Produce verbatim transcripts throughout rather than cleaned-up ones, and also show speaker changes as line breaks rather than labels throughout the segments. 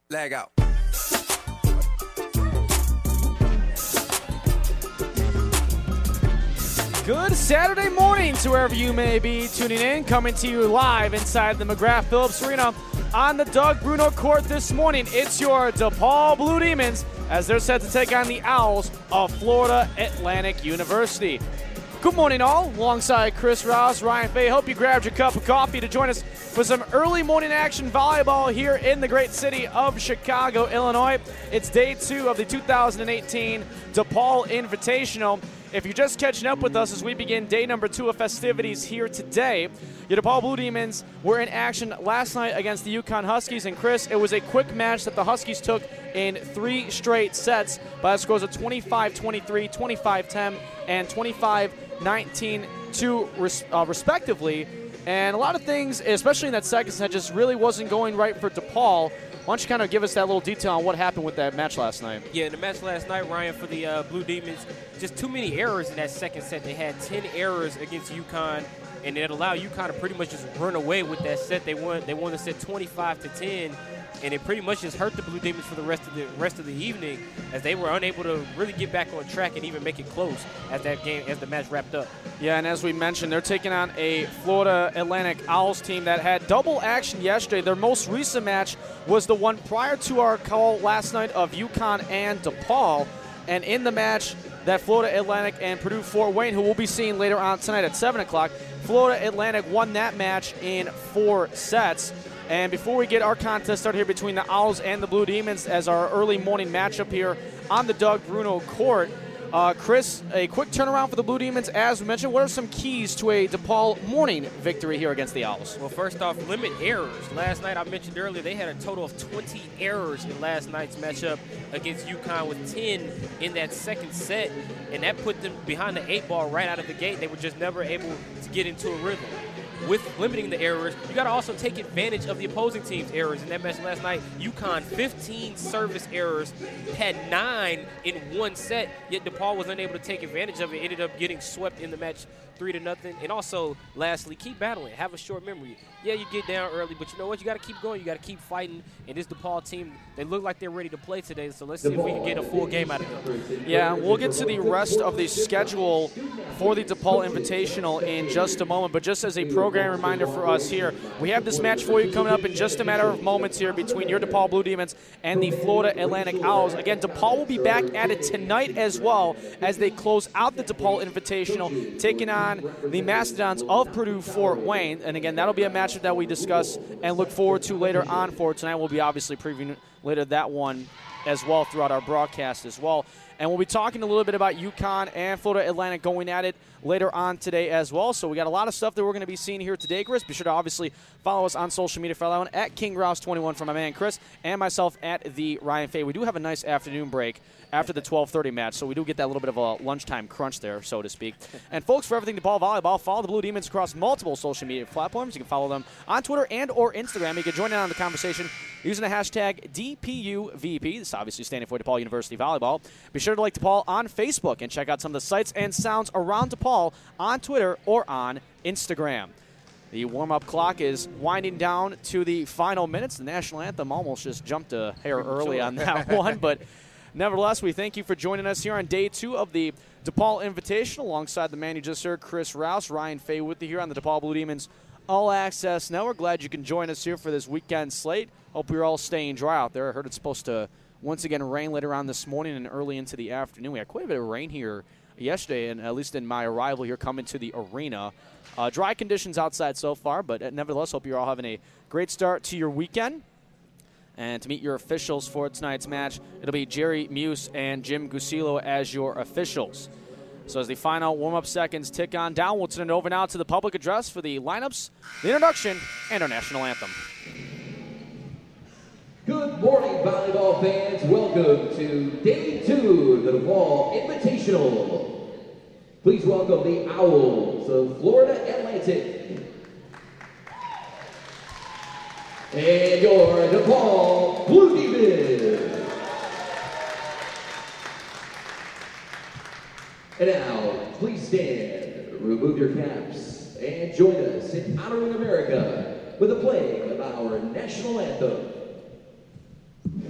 Leg out.
Good Saturday morning to wherever you may be tuning in, coming to you live inside the McGrath-Phillips Arena on the Doug Bruno Court this morning. It's your DePaul Blue Demons as they're set to take on the Owls of Florida Atlantic University. Good morning, all. Alongside Chris Rouse, Ryan Fay. Hope you grabbed your cup of coffee to join us for some early morning action volleyball here in the great city of Chicago, Illinois. It's day two of the two thousand eighteen DePaul Invitational. If you're just catching up with us as we begin day number two of festivities here today, your DePaul Blue Demons were in action last night against the UConn Huskies. And Chris, it was a quick match that the Huskies took in three straight sets by the scores of twenty-five twenty-three, twenty-five ten, and twenty-five nineteen two uh, respectively. And a lot of things, especially in that second set, just really wasn't going right for DePaul. Why don't you kind of give us that little detail on what happened with that match last night?
Yeah, in the match last night, Ryan, for the uh, Blue Demons, just too many errors in that second set. They had ten errors against UConn, and it allowed UConn to pretty much just run away with that set. They won. They won the set twenty-five to ten, and it pretty much just hurt the Blue Demons for the rest of the rest of the evening, as they were unable to really get back on track and even make it close as that game as the match wrapped up.
Yeah, and as we mentioned, they're taking on a Florida Atlantic Owls team that had double action yesterday. Their most recent match was the one prior to our call last night of UConn and DePaul. And in the match that Florida Atlantic and Purdue Fort Wayne, who we'll be seeing later on tonight at seven o'clock, Florida Atlantic won that match in four sets. And before we get our contest started here between the Owls and the Blue Demons as our early morning matchup here on the Doug Bruno Court, uh, Chris, a quick turnaround for the Blue Demons. As we mentioned, what are some keys to a DePaul morning victory here against the Owls?
Well, first off, limit errors. Last night, I mentioned earlier, they had a total of twenty errors in last night's matchup against UConn, with ten in that second set, and that put them behind the eight ball right out of the gate. They were just never able to get into a rhythm. With limiting the errors, you got to also take advantage of the opposing team's errors. In that match last night, UConn, fifteen service errors, had nine in one set, yet DePaul was unable to take advantage of it, ended up getting swept in the match three to nothing. And also, lastly, keep battling. Have a short memory. Yeah, you get down early, but you know what? You got to keep going. You got to keep fighting. And this DePaul team, they look like they're ready to play today, so let's see if we can get a full game out of them.
Yeah, we'll get to the rest of the schedule for the DePaul Invitational in just a moment, but just as a program reminder for us here, we have this match for you coming up in just a matter of moments here between your DePaul Blue Demons and the Florida Atlantic Owls. Again, DePaul will be back at it tonight as well as they close out the DePaul Invitational, taking on the Mastodons of Purdue Fort Wayne. And again, that'll be a matchup that we discuss and look forward to later on for tonight. We'll be obviously previewing later that one as well throughout our broadcast as well. And we'll be talking a little bit about UConn and Florida Atlantic going at it later on today as well. So we got a lot of stuff that we're going to be seeing here today, Chris. Be sure to obviously follow us on social media for that one at King Rouse twenty-one for my man Chris and myself at the Ryan Fay. We do have a nice afternoon break after the twelve thirty match, so we do get that little bit of a lunchtime crunch there, so to speak. And folks, for everything DePaul volleyball, follow the Blue Demons across multiple social media platforms. You can follow them on Twitter and or Instagram. You can join in on the conversation using the hashtag D P U V P. This is obviously standing for DePaul University Volleyball. Be sure to like DePaul on Facebook and check out some of the sights and sounds around DePaul on Twitter or on Instagram. The warm-up clock is winding down to the final minutes. The national anthem almost just jumped a hair early on that one, but nevertheless, we thank you for joining us here on day two of the DePaul Invitational alongside the man you just heard, Chris Rouse, Ryan Fay with you here on the DePaul Blue Demons All Access Network. Glad you can join us here for this weekend slate. Hope you're all staying dry out there. I heard it's supposed to once again rain later on this morning and early into the afternoon. We had quite a bit of rain here yesterday, and at least in my arrival here coming to the arena. Uh, dry conditions outside so far, but nevertheless, hope you're all having a great start to your weekend. And to meet your officials for tonight's match, it'll be Jerry Muse and Jim Gusillo as your officials. So as the final warm-up seconds tick on down, we'll turn it over now to the public address for the lineups, the introduction, and our national anthem.
Good morning, volleyball fans. Welcome to day two of the DePaul Invitational. Please welcome the Owls of Florida Atlantic. And your DePaul Blue Demons. And now, please stand, remove your caps, and join us in honoring America with the playing of our national anthem.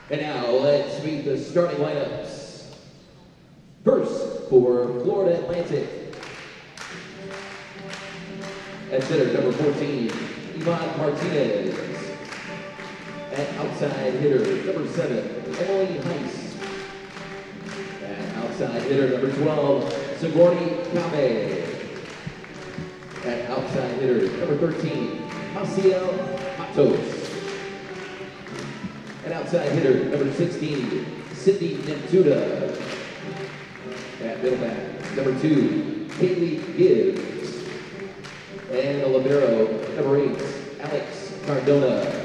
And now let's meet the starting lineups. First, for Florida Atlantic. At center, number fourteen, Ivan Martinez. At outside hitter, number seven, Emily Heiss. At outside hitter, number twelve, Sigourney Kame. At outside hitter, number thirteen, Maciel Matos. At outside hitter, number sixteen, Cindy Nantuda. At middleback, number two, Kaylee Gibbs. And the libero, number eight, Alex Cardona.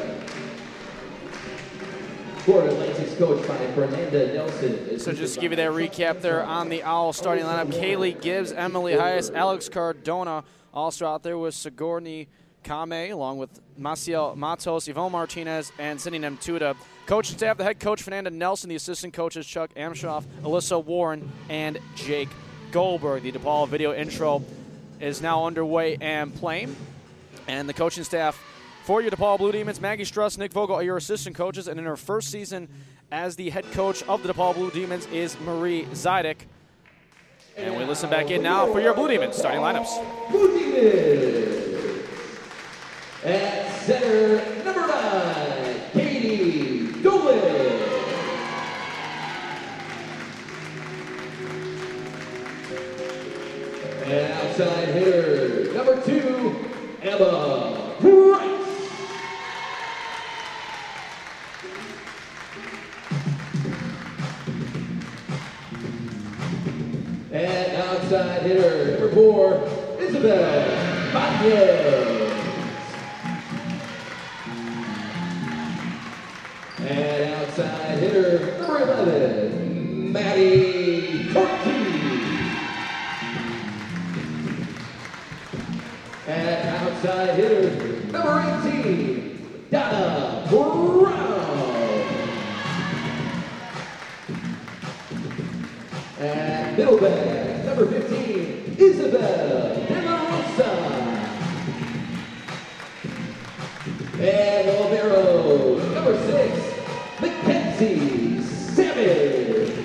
Florida Atlantic's coached by Fernanda Nelson.
So just to give you that recap there on the Owls starting lineup, Kaylee Gibbs, Emily Heiss, Alex Cardona. Also out there was Sigourney Kame, along with Maciel Matos, Yvonne Martinez, and Cindy Nemtuda. Coaching staff, the head coach, Fernanda Nelson, the assistant coaches, Chuck Amshoff, Alyssa Warren, and Jake Goldberg. The DePaul video intro is now underway and playing. And the coaching staff for your DePaul Blue Demons, Maggie Struss, Nick Vogel are your assistant coaches. And in her first season as the head coach of the DePaul Blue Demons is Marie Zidek. And we listen back in now for your Blue Demons starting lineups.
Blue Demons. At center, number nine, Katie Dolan. And outside hitter, number two, Emma Price. And outside hitter, number four, Isabel Baez. And outside hitter, number eleven, Maddie Corky. And outside hitter, number eighteen, Donna Brown. And middleback, number fifteen, Isabel De La Rosa. And the libero, number six, Mackenzie Savage.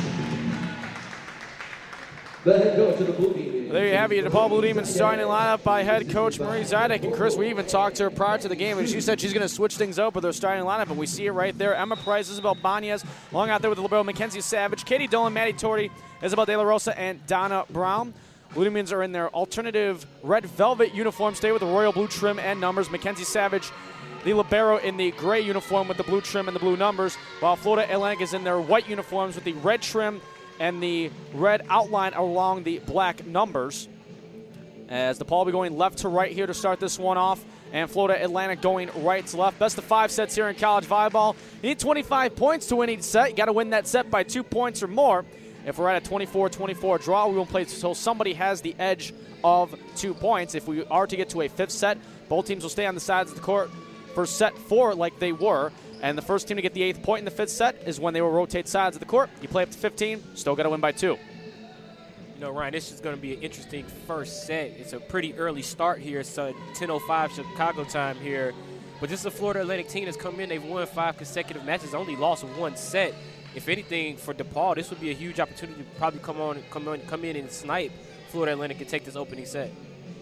The head coach of the Blue Demons.
There you have it, the DePaul Blue Demons starting lineup by head coach Marie Zidek. And Chris, we even talked to her prior to the game, and she said she's going to switch things up with her starting lineup. And we see it right there. Emma Price, Isabel Banez, along out there with the libero Mackenzie Savage, Katie Dolan, Maddie Torti, Isabel De La Rosa, and Donna Brown. Blue Demons are in their alternative red velvet uniform, stay with the royal blue trim and numbers. Mackenzie Savage, the libero, in the gray uniform with the blue trim and the blue numbers, while Florida Atlantic is in their white uniforms with the red trim and the red outline along the black numbers. As DePaul will be going left to right here to start this one off, and Florida Atlantic going right to left. Best of five sets here in college volleyball. You need twenty-five points to win each set. You got to win that set by two points or more. If we're at a twenty-four twenty-four draw, we won't play until somebody has the edge of two points. If we are to get to a fifth set, both teams will stay on the sides of the court for set four like they were. And the first team to get the eighth point in the fifth set is when they will rotate sides of the court. You play up to fifteen, still got to win by two.
You know, Ryan, this is going to be an interesting first set. It's a pretty early start here. It's uh, ten oh five Chicago time here. But this is a Florida Atlantic team that's come in. They've won five consecutive matches, only lost one set. If anything, for DePaul, this would be a huge opportunity to probably come on, come on, come in and snipe Florida Atlantic and take this opening set.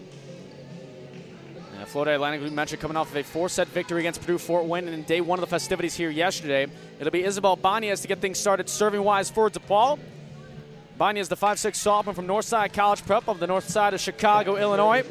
Uh, Florida Atlantic, we mentioned, coming off of a four-set victory against Purdue Fort Wayne, and in day one of the festivities here yesterday, it'll be Isabel Banez to get things started serving-wise for DePaul. Banez, the five six sophomore from Northside College Prep of the north side of Chicago, Illinois.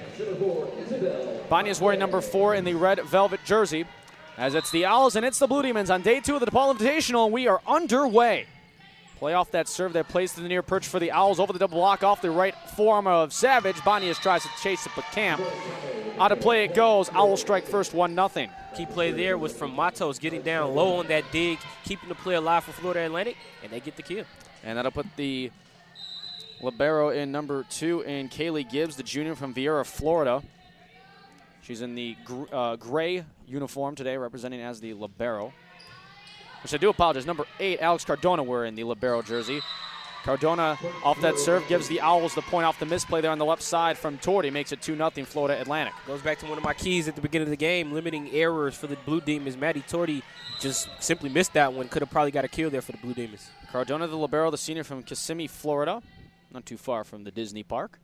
Banez wearing number four in the red velvet jersey, as it's the Owls and it's the Blue Demons on day two of the DePaul Invitational, and we are underway. Play off that serve that plays to the near perch for the Owls over the double block off the right forearm of Savage. Banez tries to chase it, but can't. Out of play it goes. Owls strike first, one nothing.
Key play there was from Matos getting down low on that dig, keeping the play alive for Florida Atlantic, and they get the kill.
And that'll put the libero in number two in Kaylee Gibbs, the junior from Vieira, Florida. She's in the gr uh, gray uniform today, representing as the libero. Which I do apologize. Number eight, Alex Cardona, wearing the libero jersey. Cardona off that serve gives the Owls the point off the misplay there on the left side from Torty. Makes it two nothing Florida Atlantic.
Goes back to one of my keys at the beginning of the game, limiting errors for the Blue Demons. Matty Torty just simply missed that one. Could have probably got a kill there for the Blue Demons.
Cardona, the libero, the senior from Kissimmee, Florida. Not too far from the Disney park.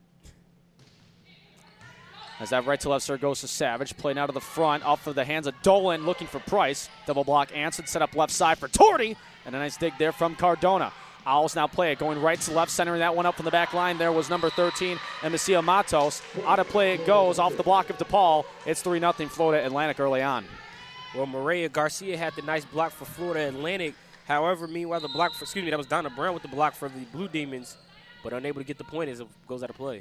As that right to left serve goes to Savage. Playing out of the front, off of the hands of Dolan, looking for Price. Double block Anson, set up left side for Torty. And a nice dig there from Cardona. Owls now play it, going right to left, centering that one up from the back line. There was number thirteen, Emisio Matos. Out of play it goes, off the block of DePaul. It's three nothing Florida Atlantic early on.
Well, Maria Garcia had the nice block for Florida Atlantic. However, meanwhile, the block for, excuse me, that was Donna Brown with the block for the Blue Demons, but unable to get the point as it goes out of play.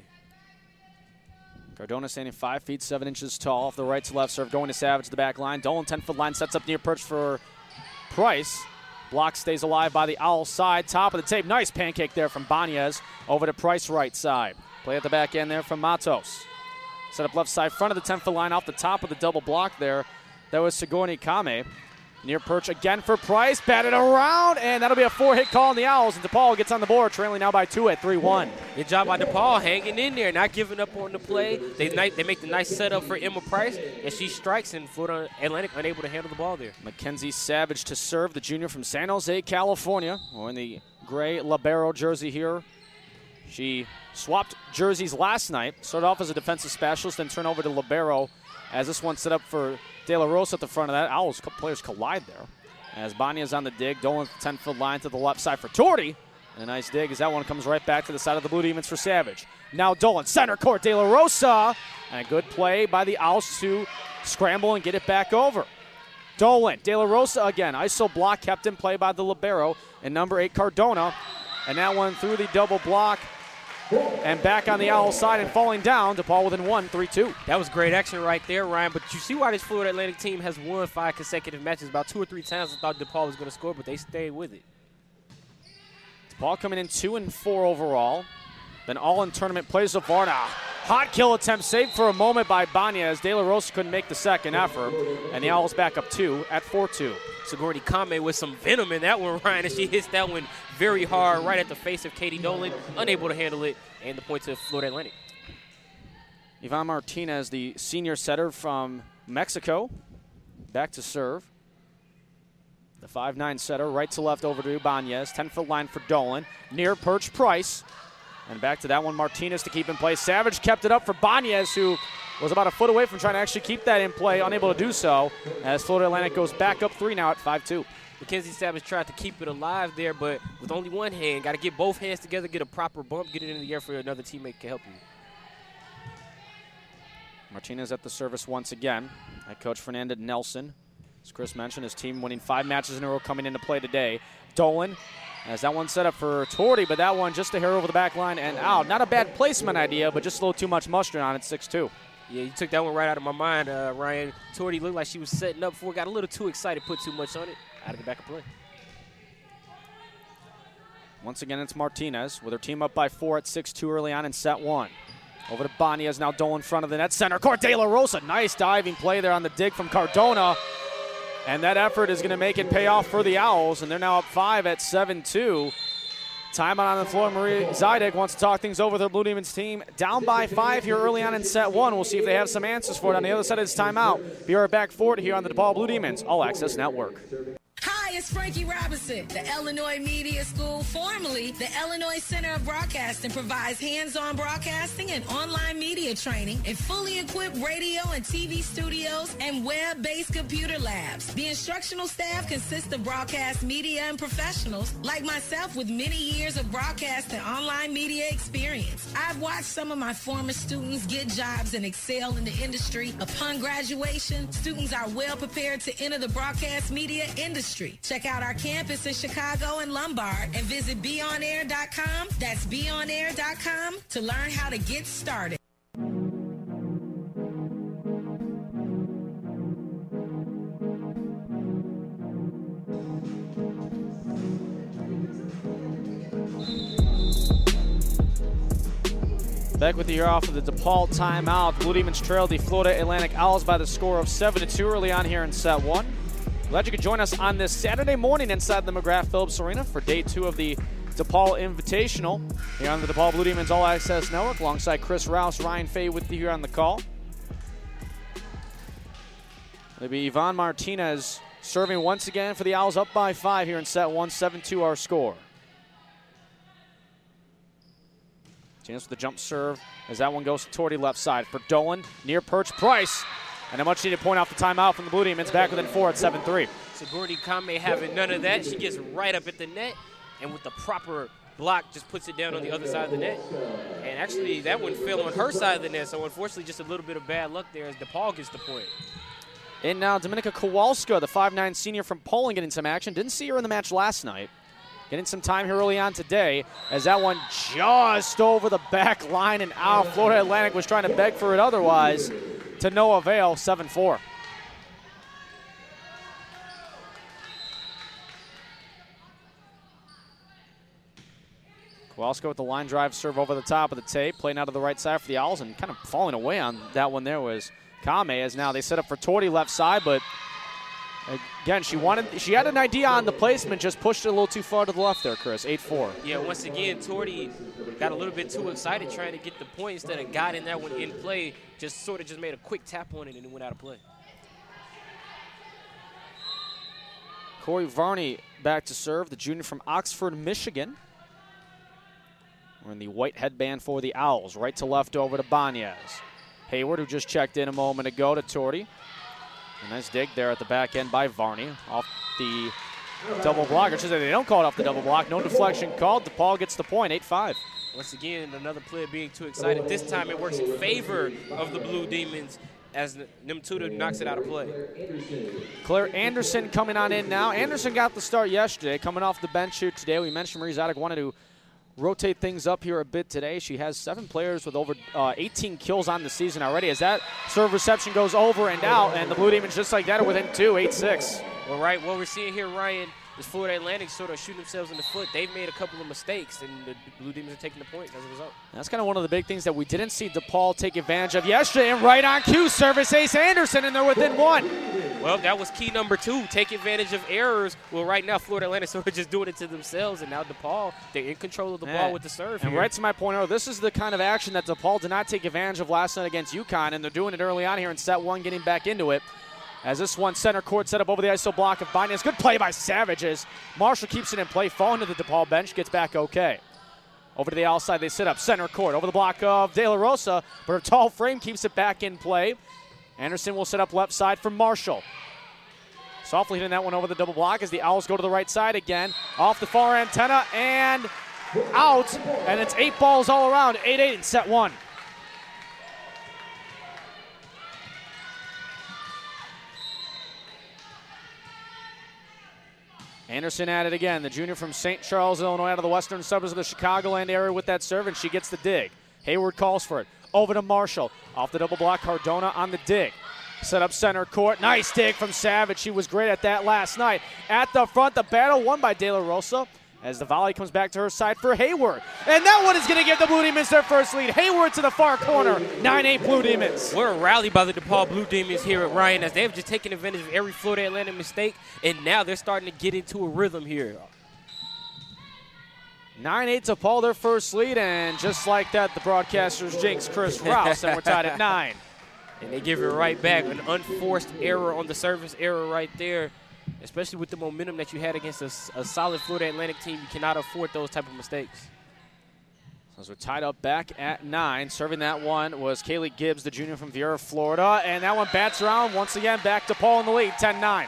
Cardona standing five feet, seven inches tall, off the right to left serve, going to Savage, the back line. Dolan, ten-foot line, sets up near perch for Price. Block stays alive by the Owl side. Top of the tape. Nice pancake there from Banez. Over to Price right side. Play at the back end there from Matos. Set up left side, front of the ten-foot line, off the top of the double block there. That was Sigourney Kame. Near perch again for Price. Batted around, and that'll be a four-hit call on the Owls. And DePaul gets on the board, trailing now by two at three one.
Good job by DePaul, hanging in there, not giving up on the play. They they make the nice setup for Emma Price, and she strikes, and Florida Atlantic unable to handle the ball there.
Mackenzie Savage to serve, the junior from San Jose, California. Wearing the gray libero jersey here. She swapped jerseys last night. Started off as a defensive specialist, then turned over to libero, as this one set up for De La Rosa at the front of that. Owls players collide there. As Banez on the dig, Dolan ten-foot line to the left side for Torty. And a nice dig as that one comes right back to the side of the Blue Demons for Savage. Now Dolan, center court, De La Rosa. And a good play by the Owls to scramble and get it back over. Dolan, De La Rosa again. I S O block kept in play by the libero. And number eight, Cardona. And that one through the double block. And back on the Owl side and falling down. DePaul within one, three two.
That was great action right there, Ryan. But you see why this Florida Atlantic team has won five consecutive matches. About two or three times I thought DePaul was going to score, but they stayed with it.
DePaul coming in two and four overall. Then all in tournament plays so far. Now, hot kill attempt saved for a moment by Banez. De La Rosa couldn't make the second effort. And the Owls back up two at four two.
Sigourney Kame with some venom in that one, Ryan, and she hits that one very hard right at the face of Katie Dolan, unable to handle it, and the point to Florida Atlantic.
Ivan Martinez, the senior setter from Mexico, back to serve. The five nine setter, right to left over to Banez, ten-foot line for Dolan, near perch Price, and back to that one, Martinez to keep in play. Savage kept it up for Banez, who was about a foot away from trying to actually keep that in play, unable to do so, as Florida Atlantic goes back up three now at five two.
Mackenzie Savage tried to keep it alive there, but with only one hand, got to get both hands together, get a proper bump, get it in the air for another teammate can help you.
Martinez at the service once again. Head coach Fernanda Nelson, as Chris mentioned, his team winning five matches in a row coming into play today. Dolan has that one set up for Torty, but that one just a hair over the back line and out. Not a bad placement idea, but just a little too much mustard on it, six two.
Yeah, you took that one right out of my mind, uh, Ryan. Torty looked like she was setting up for it, got a little too excited, put too much on it. Out of the back of play.
Once again, it's Martinez with her team up by four at six two early on in set one. Over to Banez, now Dolan in front of the net. Center court, De La Rosa. Nice diving play there on the dig from Cardona. And that effort is going to make it pay off for the Owls, and they're now up five at seven two. Timeout on the floor. Marie Zidek wants to talk things over with her Blue Demons team. Down by five here early on in set one. We'll see if they have some answers for it on the other side of this timeout. Be right back for it here on the DePaul Blue Demons All Access Network.
Hi, it's Frankie Robinson. The Illinois Media School, formerly the Illinois Center of Broadcasting, provides hands-on broadcasting and online media training in fully equipped radio and T V studios and web-based computer labs. The instructional staff consists of broadcast media and professionals like myself with many years of broadcast and online media experience. I've watched some of my former students get jobs and excel in the industry. Upon graduation, students are well prepared to enter the broadcast media industry. Check out our campus in Chicago and Lombard and visit be on air dot com. That's be on air dot com to learn how to get started.
Back with you here off of the DePaul timeout. Blue Demons trailed the Florida Atlantic Owls by the score of seven to two early on here in set one. Glad you could join us on this Saturday morning inside the McGrath Phillips Arena for day two of the DePaul Invitational here on the DePaul Blue Demons All Access Network, alongside Chris Rouse, Ryan Fay with you here on the call. It'll be Ivan Martinez serving once again for the Owls, up by five here in set one, seven two our score. Chance for the jump serve as that one goes to Torty left side for Dolan, near perch Price. And a much needed point off the timeout from the Blue Demons, back within four at seven three.
So Gordy Kame having none of that. She gets right up at the net, and with the proper block, just puts it down on the other side of the net. And actually, that one fell on her side of the net, so unfortunately just a little bit of bad luck there as DePaul gets the point.
And now Dominika Kowalska, the five nine senior from Poland, getting some action. Didn't see her in the match last night. Getting some time here early on today as that one just over the back line and out. Florida Atlantic was trying to beg for it otherwise, to no avail, seven four. Kowalska with the line drive serve over the top of the tape, playing out of the right side for the Owls, and kind of falling away on that one there was Kame, as now they set up for Torty left side, but again, she wanted, she had an idea on the placement, just pushed it a little too far to the left there, Chris, eight four.
Yeah, once again, Torty got a little bit too excited trying to get the point instead of guiding that one in play, just sort of just made a quick tap on it and it went out of play.
Corey Varney back to serve, the junior from Oxford, Michigan. We're in the white headband for the Owls, right to left over to Banez. Hayward, who just checked in a moment ago, to Torty. A nice dig there at the back end by Varney off the double block. Or should say they don't call it off the double block. No deflection called. DePaul gets the point, eight five.
Once again, another player being too excited. This time it works in favor of the Blue Demons as Nemtuda knocks it out of play.
Claire Anderson coming on in now. Anderson got the start yesterday, coming off the bench here today. We mentioned Marie Zadok wanted to rotate things up here a bit today. She has seven players with over uh, eighteen kills on the season already, as that serve reception goes over and out, and the Blue Demons just like that are within two, eight six.
Well, right, what we're seeing here, Ryan, is Florida Atlantic sort of shooting themselves in the foot. They've made a couple of mistakes, and the Blue Demons are taking the point as a result.
That's kind of one of the big things that we didn't see DePaul take advantage of yesterday, and right on cue, service ace Anderson, and they're within one.
Well, that was key number two, take advantage of errors. Well, right now, Florida Atlantic sort of just doing it to themselves, and now DePaul, they're in control of the ball with the serve.
And
here.
right to my point, earlier, this is the kind of action that DePaul did not take advantage of last night against UConn, and they're doing it early on here in set one, getting back into it. As this one center court set up over the I S O block of Banez. Good play by Savages. Marshall keeps it in play, falling to the DePaul bench, gets back okay. Over to the outside, they sit up center court over the block of De La Rosa, but her tall frame keeps it back in play. Anderson will set up left side for Marshall. Softly hitting that one over the double block as the Owls go to the right side again. Off the far antenna and out, and it's eight balls all around, eight eight in set one. Anderson at it again, the junior from Saint Charles, Illinois, out of the western suburbs of the Chicagoland area with that serve, and she gets the dig. Hayward calls for it. Over to Marshall. Off the double block, Cardona on the dig. Set up center court. Nice dig from Savage. She was great at that last night. At the front, the battle won by De La Rosa as the volley comes back to her side for Hayward. And that one is going to give the Blue Demons their first lead. Hayward to the far corner, nine eight Blue Demons.
What a rally by the DePaul Blue Demons here at Ryan, as they have just taken advantage of every Florida Atlantic mistake, and now they're starting to get into a rhythm here.
nine eight DePaul, their first lead, and just like that, the broadcasters jinx Chris Rouse, and we're tied at nine.
And they give it right back. An unforced error on the service error right there. Especially with the momentum that you had against a, a solid Florida Atlantic team, you cannot afford those type of mistakes.
So we're tied up back at nine. Serving that one was Kaylee Gibbs, the junior from Vieira, Florida. And that one bats around once again, back to Paul in the lead, ten nine.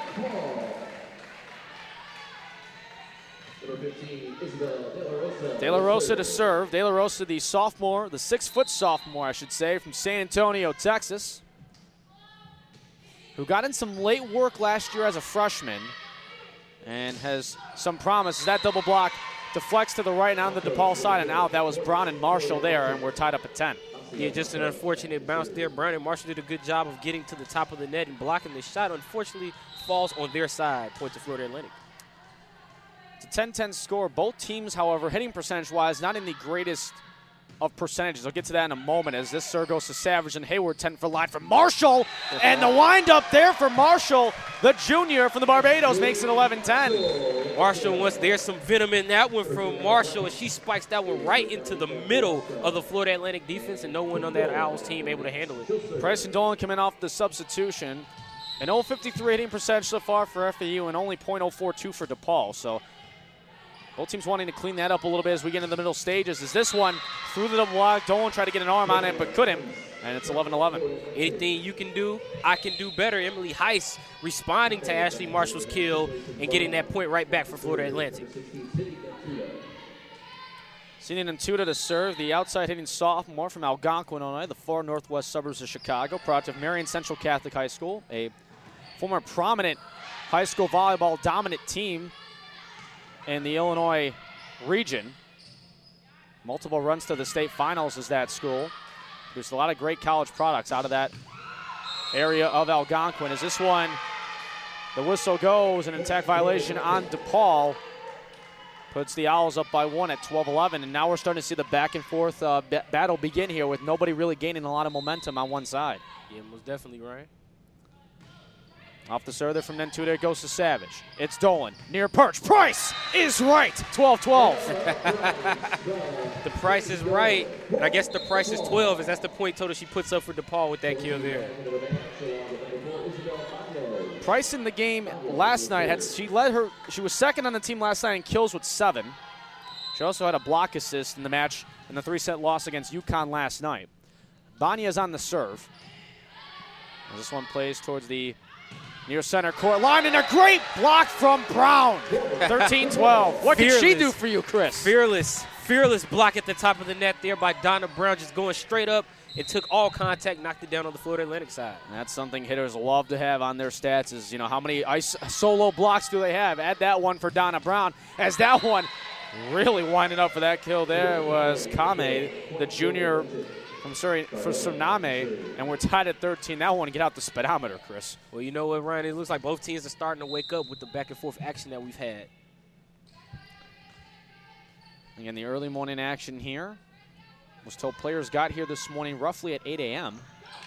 De La Rosa to serve. De La Rosa, the sophomore, the six-foot sophomore, I should say, from San Antonio, Texas, who got in some late work last year as a freshman and has some promise. That double block deflects to the right and on the DePaul side and out. That was Brown and Marshall there, and we're tied up at ten.
Yeah, just an unfortunate bounce there. Brown and Marshall did a good job of getting to the top of the net and blocking the shot. Unfortunately, falls on their side, point to Florida Atlantic.
It's a ten ten score. Both teams, however, hitting percentage-wise, not in the greatest of percentages. I'll get to that in a moment as this serve goes to Savage and Hayward, ten-foot line from Marshall. And the wind-up there for Marshall, the junior from the Barbados, makes it eleven ten.
Marshall, once there's some venom in that one from Marshall, and she spikes that one right into the middle of the Florida Atlantic defense, and no one on that Owls team able to handle it.
Price and Dolan coming off the substitution. An oh fifty-three hitting percentage so far for F A U and only point oh four two for DePaul. So both teams wanting to clean that up a little bit as we get into the middle stages. As this one through the double block, Dolan tried to get an arm on it but couldn't, and it's eleven eleven.
Anything you can do, I can do better. Emily Heiss responding to Ashley Marshall's kill and getting that point right back for Florida Atlantic.
Senior Nantuda to serve, the outside hitting sophomore from Algonquin, Illinois, the far northwest suburbs of Chicago, product of Marion Central Catholic High School, a former prominent high school volleyball dominant team in the Illinois region. Multiple runs to the state finals as that school. There's a lot of great college products out of that area of Algonquin. As this one, the whistle goes, an attack violation on DePaul. Puts the Owls up by one at twelve eleven, and now we're starting to see the back and forth uh, b- battle begin here with nobody really gaining a lot of momentum on one side.
Yeah, most definitely, Ryan.
Off the serve there from Nantuda, it goes to Savage. It's Dolan, near perch. Price is right, twelve twelve.
The price is right, and I guess the price is twelve, as that's the point total she puts up for DePaul with that kill there.
Price in the game last night, had she led her, she was second on the team last night in kills with seven. She also had a block assist in the match in the three-set loss against UConn last night. Bania's on the serve. As this one plays towards the near center court line, and a great block from Brown. thirteen twelve. What did she do for you, Chris?
Fearless, fearless block at the top of the net there by Donna Brown, just going straight up. It took all contact, knocked it down on the Florida Atlantic side.
That's something hitters love to have on their stats is, you know, how many ice solo blocks do they have? Add that one for Donna Brown, as that one really winding up for that kill there was Kame, the junior from sorry for Tsunami, and we're tied at thirteen. Now I want to get out the speedometer, Chris.
Well, you know what, Ryan? It looks like both teams are starting to wake up with the back-and-forth action that we've had.
Again, the early morning action here. Was told players got here this morning roughly at eight a.m.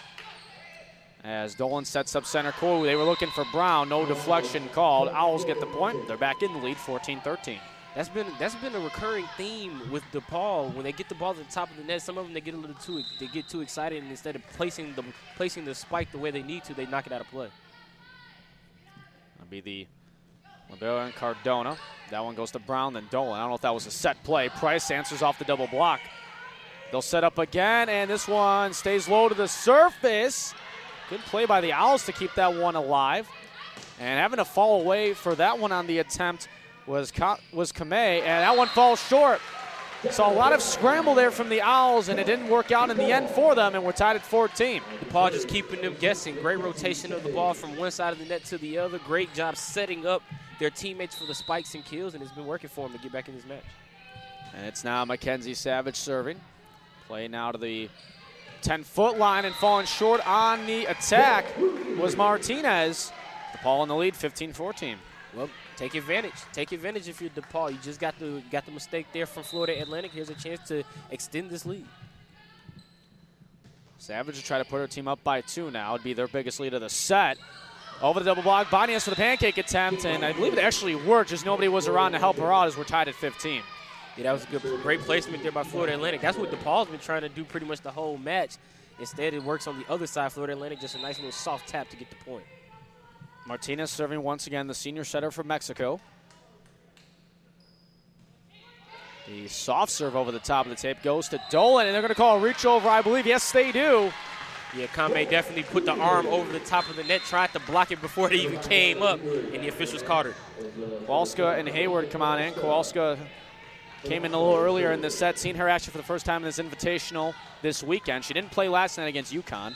As Dolan sets up center court. They were looking for Brown. No deflection called. Owls get the point. They're back in the lead, fourteen thirteen.
That's been that's been a recurring theme with DePaul. When they get the ball at the top of the net, some of them they get a little too they get too excited, and instead of placing the placing the spike the way they need to, they knock it out of play.
That'll be the Libero and Cardona. That one goes to Brown, then Dolan. I don't know if that was a set play. Price answers off the double block. They'll set up again, and this one stays low to the surface. Good play by the Owls to keep that one alive. And having to fall away for that one on the attempt was Ka- was Kame, and that one falls short. So a lot of scramble there from the Owls, and it didn't work out in the end for them, and we're tied at fourteen.
DePaul just keeping them guessing. Great rotation of the ball from one side of the net to the other. Great job setting up their teammates for the spikes and kills, and it's been working for them to get back in this match.
And it's now Mackenzie Savage serving. Play now to the ten-foot line, and falling short on the attack was Martinez. DePaul in the lead, fifteen fourteen.
Well, take advantage. Take advantage if you're DePaul. You just got the got the mistake there from Florida Atlantic. Here's a chance to extend this lead.
Savage will try to put her team up by two now. It'd be their biggest lead of the set. Over the double block, Banias with a pancake attempt, and I believe it actually worked, just nobody was around to help her out as we're tied at fifteen.
Yeah, that was a good, great placement there by Florida Atlantic. That's what DePaul's been trying to do pretty much the whole match. Instead, it works on the other side. Florida Atlantic, just a nice little soft tap to get the point.
Martinez serving once again, the senior setter from Mexico. The soft serve over the top of the tape goes to Dolan, and they're going to call a reach over, I believe. Yes, they do.
Yeah, Kame definitely put the arm over the top of the net, tried to block it before it even came up, and the officials caught her.
Kowalska and Hayward come on in. Kowalska came in a little earlier in the set, seen her action for the first time in this invitational this weekend. She didn't play last night against UConn.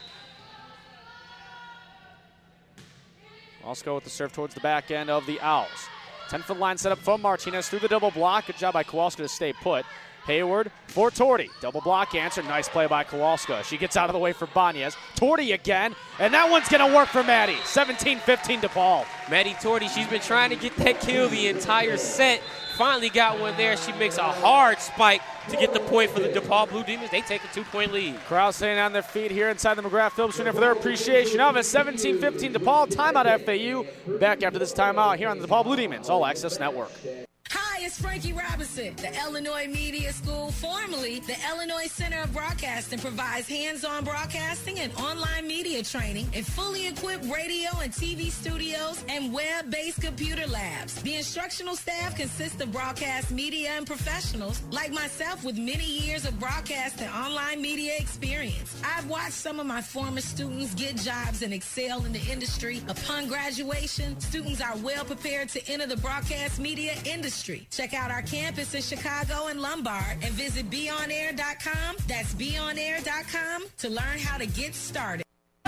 Kowalska with the serve towards the back end of the Owls. ten-foot line set up from Martinez through the double block. Good job by Kowalska to stay put. Hayward for Torti. Double block answer. Nice play by Kowalska. She gets out of the way for Banias. Torti again, and that one's going to work for Maddie. seventeen fifteen DePaul.
Maddie Torti, she's been trying to get that kill the entire set. finally got one there. She makes a hard spike to get the point for the DePaul Blue Demons. They take a two-point lead.
Crowd staying on their feet here inside the McGrath-Phillips Center for their appreciation of it. seventeen fifteen DePaul. Timeout F A U. Back after this timeout here on the DePaul Blue Demons All Access Network.
Hi, it's Frankie Robinson. The Illinois Media School, formerly the Illinois Center of Broadcasting, provides hands-on broadcasting and online media training in fully equipped radio and T V studios and web-based computer labs. The instructional staff consists of broadcast media and professionals like myself with many years of broadcast and online media experience. I've watched some of my former students get jobs and excel in the industry. Upon graduation, students are well prepared to enter the broadcast media industry. Check out our campus in Chicago and Lombard and visit be on air dot com. That's be on air dot com to learn how to get started.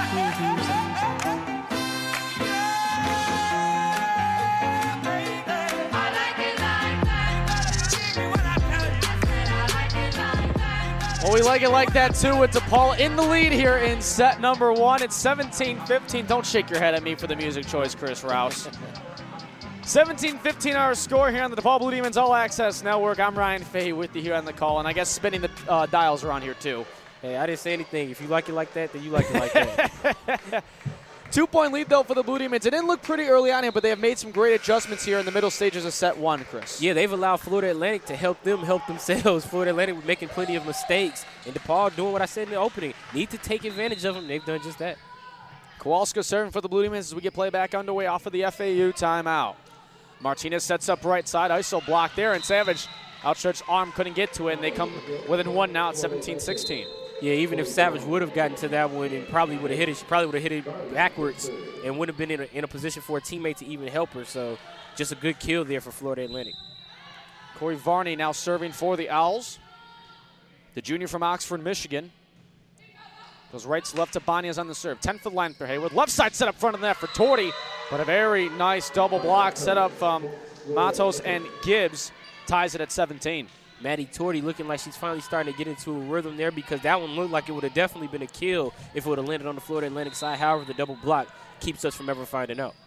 Well, we like it like that, too, with DePaul in the lead here in set number one. It's seventeen fifteen. Don't shake your head at me for the music choice, Chris Rouse. seventeen fifteen our score here on the DePaul Blue Demons All Access Network. I'm Ryan Fahey with you here on the call, and I guess spinning the uh, dials around here, too.
Hey, I didn't say anything. If you like it like that, then you like it like that.
Two-point lead, though, for the Blue Demons. It didn't look pretty early on here, but they have made some great adjustments here in the middle stages of set one, Chris.
Yeah, they've allowed Florida Atlantic to help them help themselves. Florida Atlantic was making plenty of mistakes, and DePaul doing what I said in the opening. Need to take advantage of them. They've done just that.
Kowalska serving for the Blue Demons as we get play back underway off of the F A U timeout. Martinez sets up right side. I S O block there, and Savage outstretched arm couldn't get to it, and they come within one now at seventeen sixteen.
Yeah, even if Savage would have gotten to that one and probably would have hit it, she probably would have hit it backwards and would have been in a, in a position for a teammate to even help her. So just a good kill there for Florida Atlantic.
Corey Varney now serving for the Owls. The junior from Oxford, Michigan. Goes right to left to Banyas on the serve. ten-foot line for Hayward. Left side set up front of the net for Torty. But a very nice double block set up from Matos, and Gibbs ties it at seventeen.
Maddie Torty looking like she's finally starting to get into a rhythm there, because that one looked like it would have definitely been a kill if it would have landed on the Florida Atlantic side. However, the double block keeps us from ever finding out.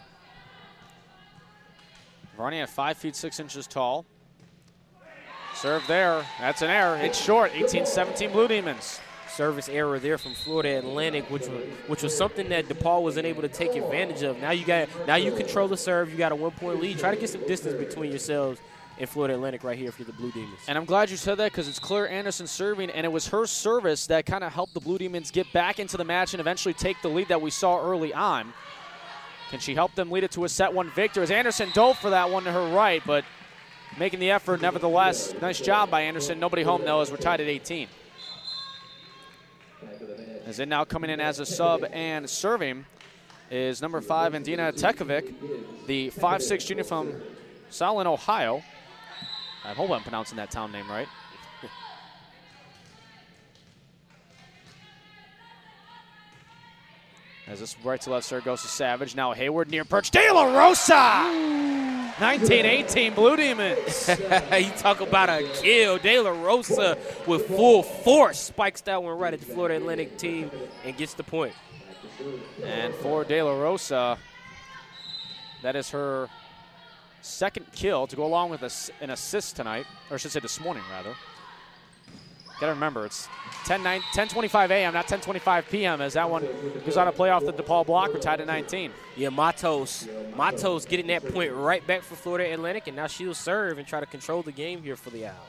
Varney at five feet six inches tall. Serve there. That's an error. It's short. eighteen seventeen Blue Demons.
Service error there from Florida Atlantic, which was which was something that DePaul wasn't able to take advantage of. Now you got now you control the serve. You got a one-point lead. Try to get some distance between yourselves and Florida Atlantic right here for the Blue Demons.
And I'm glad you said that, because it's Claire Anderson serving, and it was her service that kind of helped the Blue Demons get back into the match and eventually take the lead that we saw early on. Can she help them lead it to a set one victory? As Anderson dove for that one to her right, but making the effort nevertheless. Nice job by Anderson. Nobody home, though, as we're tied at eighteen. As in now coming in as a sub and serving is number five, Andina Tekovic, the five six junior from Solon, Ohio. I hope I'm pronouncing that town name right. As this right to left serve goes to Savage. Now Hayward near perch. De La Rosa! nineteen eighteen Blue Demons.
You talk about a kill. De La Rosa with full force spikes that one right at the Florida Atlantic team and gets the point.
And for De La Rosa, that is her second kill to go along with a, an assist tonight, or I should say this morning, rather. Gotta remember, it's ten twenty-five a m, not ten twenty-five p m, as that one goes on to play off the DePaul block. We're tied at nineteen.
Yeah, Matos. Matos getting that point right back for Florida Atlantic, and now she'll serve and try to control the game here for the Owls.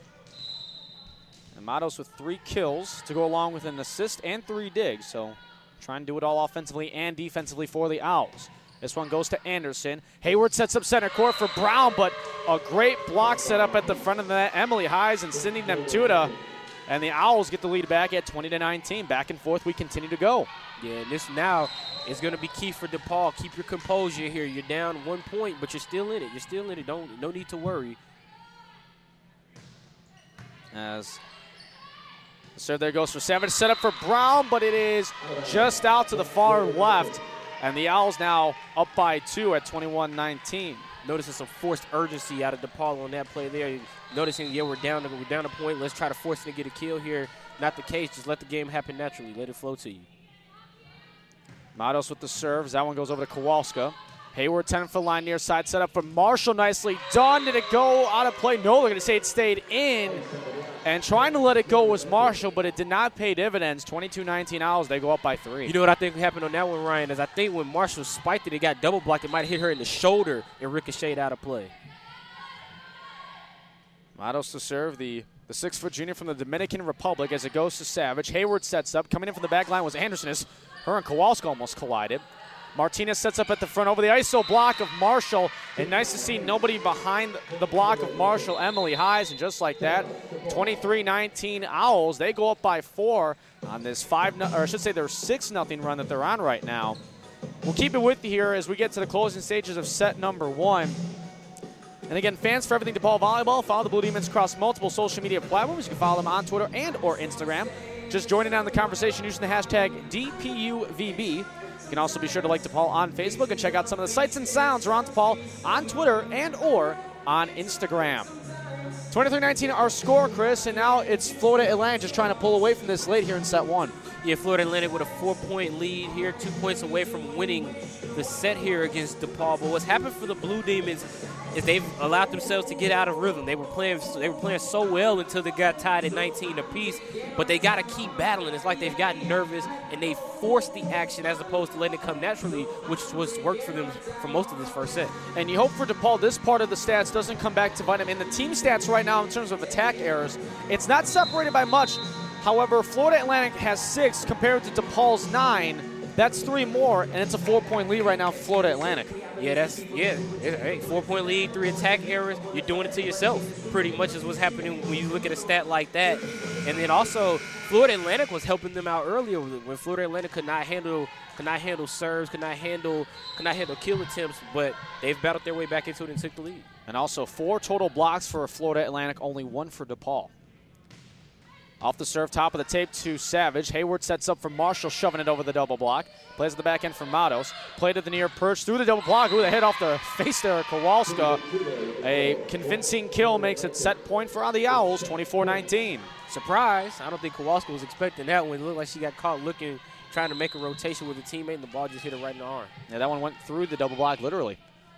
And Matos with three kills to go along with an assist and three digs, so trying to do it all offensively and defensively for the Owls. This one goes to Anderson. Hayward sets up center court for Brown, but a great block set up at the front of the net. Emily Highs and Cindy Nemtuda. And the Owls get the lead back at twenty to nineteen. Back and forth we continue to go.
Yeah, and this now is going to be key for DePaul. Keep your composure here. You're down one point, but you're still in it. You're still in it. Don't, no need to worry.
As the serve there goes for Savage. Set up for Brown, but it is just out to the far left. And the Owls now up by two at twenty-one nineteen.
Noticing some forced urgency out of DePaul on that play there. Noticing, yeah, we're down, we're down a point. Let's try to force them to get a kill here. Not the case. Just let the game happen naturally. Let it flow to you.
Matos with the serves. That one goes over to Kowalska. Hayward ten-foot line near side, set up for Marshall, nicely done. Did it go out of play? No, they're going to say it stayed in. And trying to let it go was Marshall, but it did not pay dividends. twenty-two nineteen Owls, they go up by three.
You know what I think happened on that one, Ryan, is I think when Marshall spiked it, it got double blocked. It might have hit her in the shoulder and ricocheted out of play.
Matos to serve, the, the six-foot junior from the Dominican Republic as it goes to Savage. Hayward sets up. Coming in from the back line was Anderson as her and Kowalska almost collided. Martinez sets up at the front over the I S O block of Marshall. And nice to see nobody behind the block of Marshall, Emily Highs. And just like that, twenty-three nineteen Owls. They go up by four on this five, or I should say their six nothing run that they're on right now. We'll keep it with you here as we get to the closing stages of set number one. And again, fans for everything DePaul Volleyball, follow the Blue Demons across multiple social media platforms. You can follow them on Twitter and or Instagram. Just join in on the conversation using the hashtag D P U V B. You can also be sure to like DePaul on Facebook and check out some of the sights and sounds around DePaul on Twitter and or on Instagram. twenty-three nineteen our score, Chris, and now it's Florida Atlantic just trying to pull away from this late here in set one.
Yeah, Florida Atlantic with a four-point lead here, two points away from winning the set here against DePaul. But what's happened for the Blue Demons is they've allowed themselves to get out of rhythm. They were playing they were playing so well until they got tied at nineteen apiece, but they got to keep battling. It's like they've gotten nervous, and they forced the action as opposed to letting it come naturally, which was worked for them for most of this first set.
And you hope for DePaul this part of the stats doesn't come back to bite them. In the team stats right now in terms of attack errors, it's not separated by much. However, Florida Atlantic has six compared to DePaul's nine. That's three more, and it's a four-point lead right now for Florida Atlantic.
Yeah, that's yeah. Hey, four-point lead, three attack errors. You're doing it to yourself, pretty much is what's happening when you look at a stat like that. And then also, Florida Atlantic was helping them out earlier when Florida Atlantic could not handle could not handle serves, could not handle could not handle kill attempts, but they've battled their way back into it and took the lead.
And also four total blocks for Florida Atlantic, only one for DePaul. Off the serve, top of the tape to Savage. Hayward sets up for Marshall, shoving it over the double block. Plays at the back end for Matos. Played at the near perch through the double block. Ooh, the hit off the face there of Kowalska. A convincing kill makes it set point for the Owls, twenty-four nineteen.
Surprise. I don't think Kowalska was expecting that one. It looked like she got caught looking, trying to make a rotation with a teammate, and the ball just hit her right in the arm.
Yeah, that one went through the double block, literally.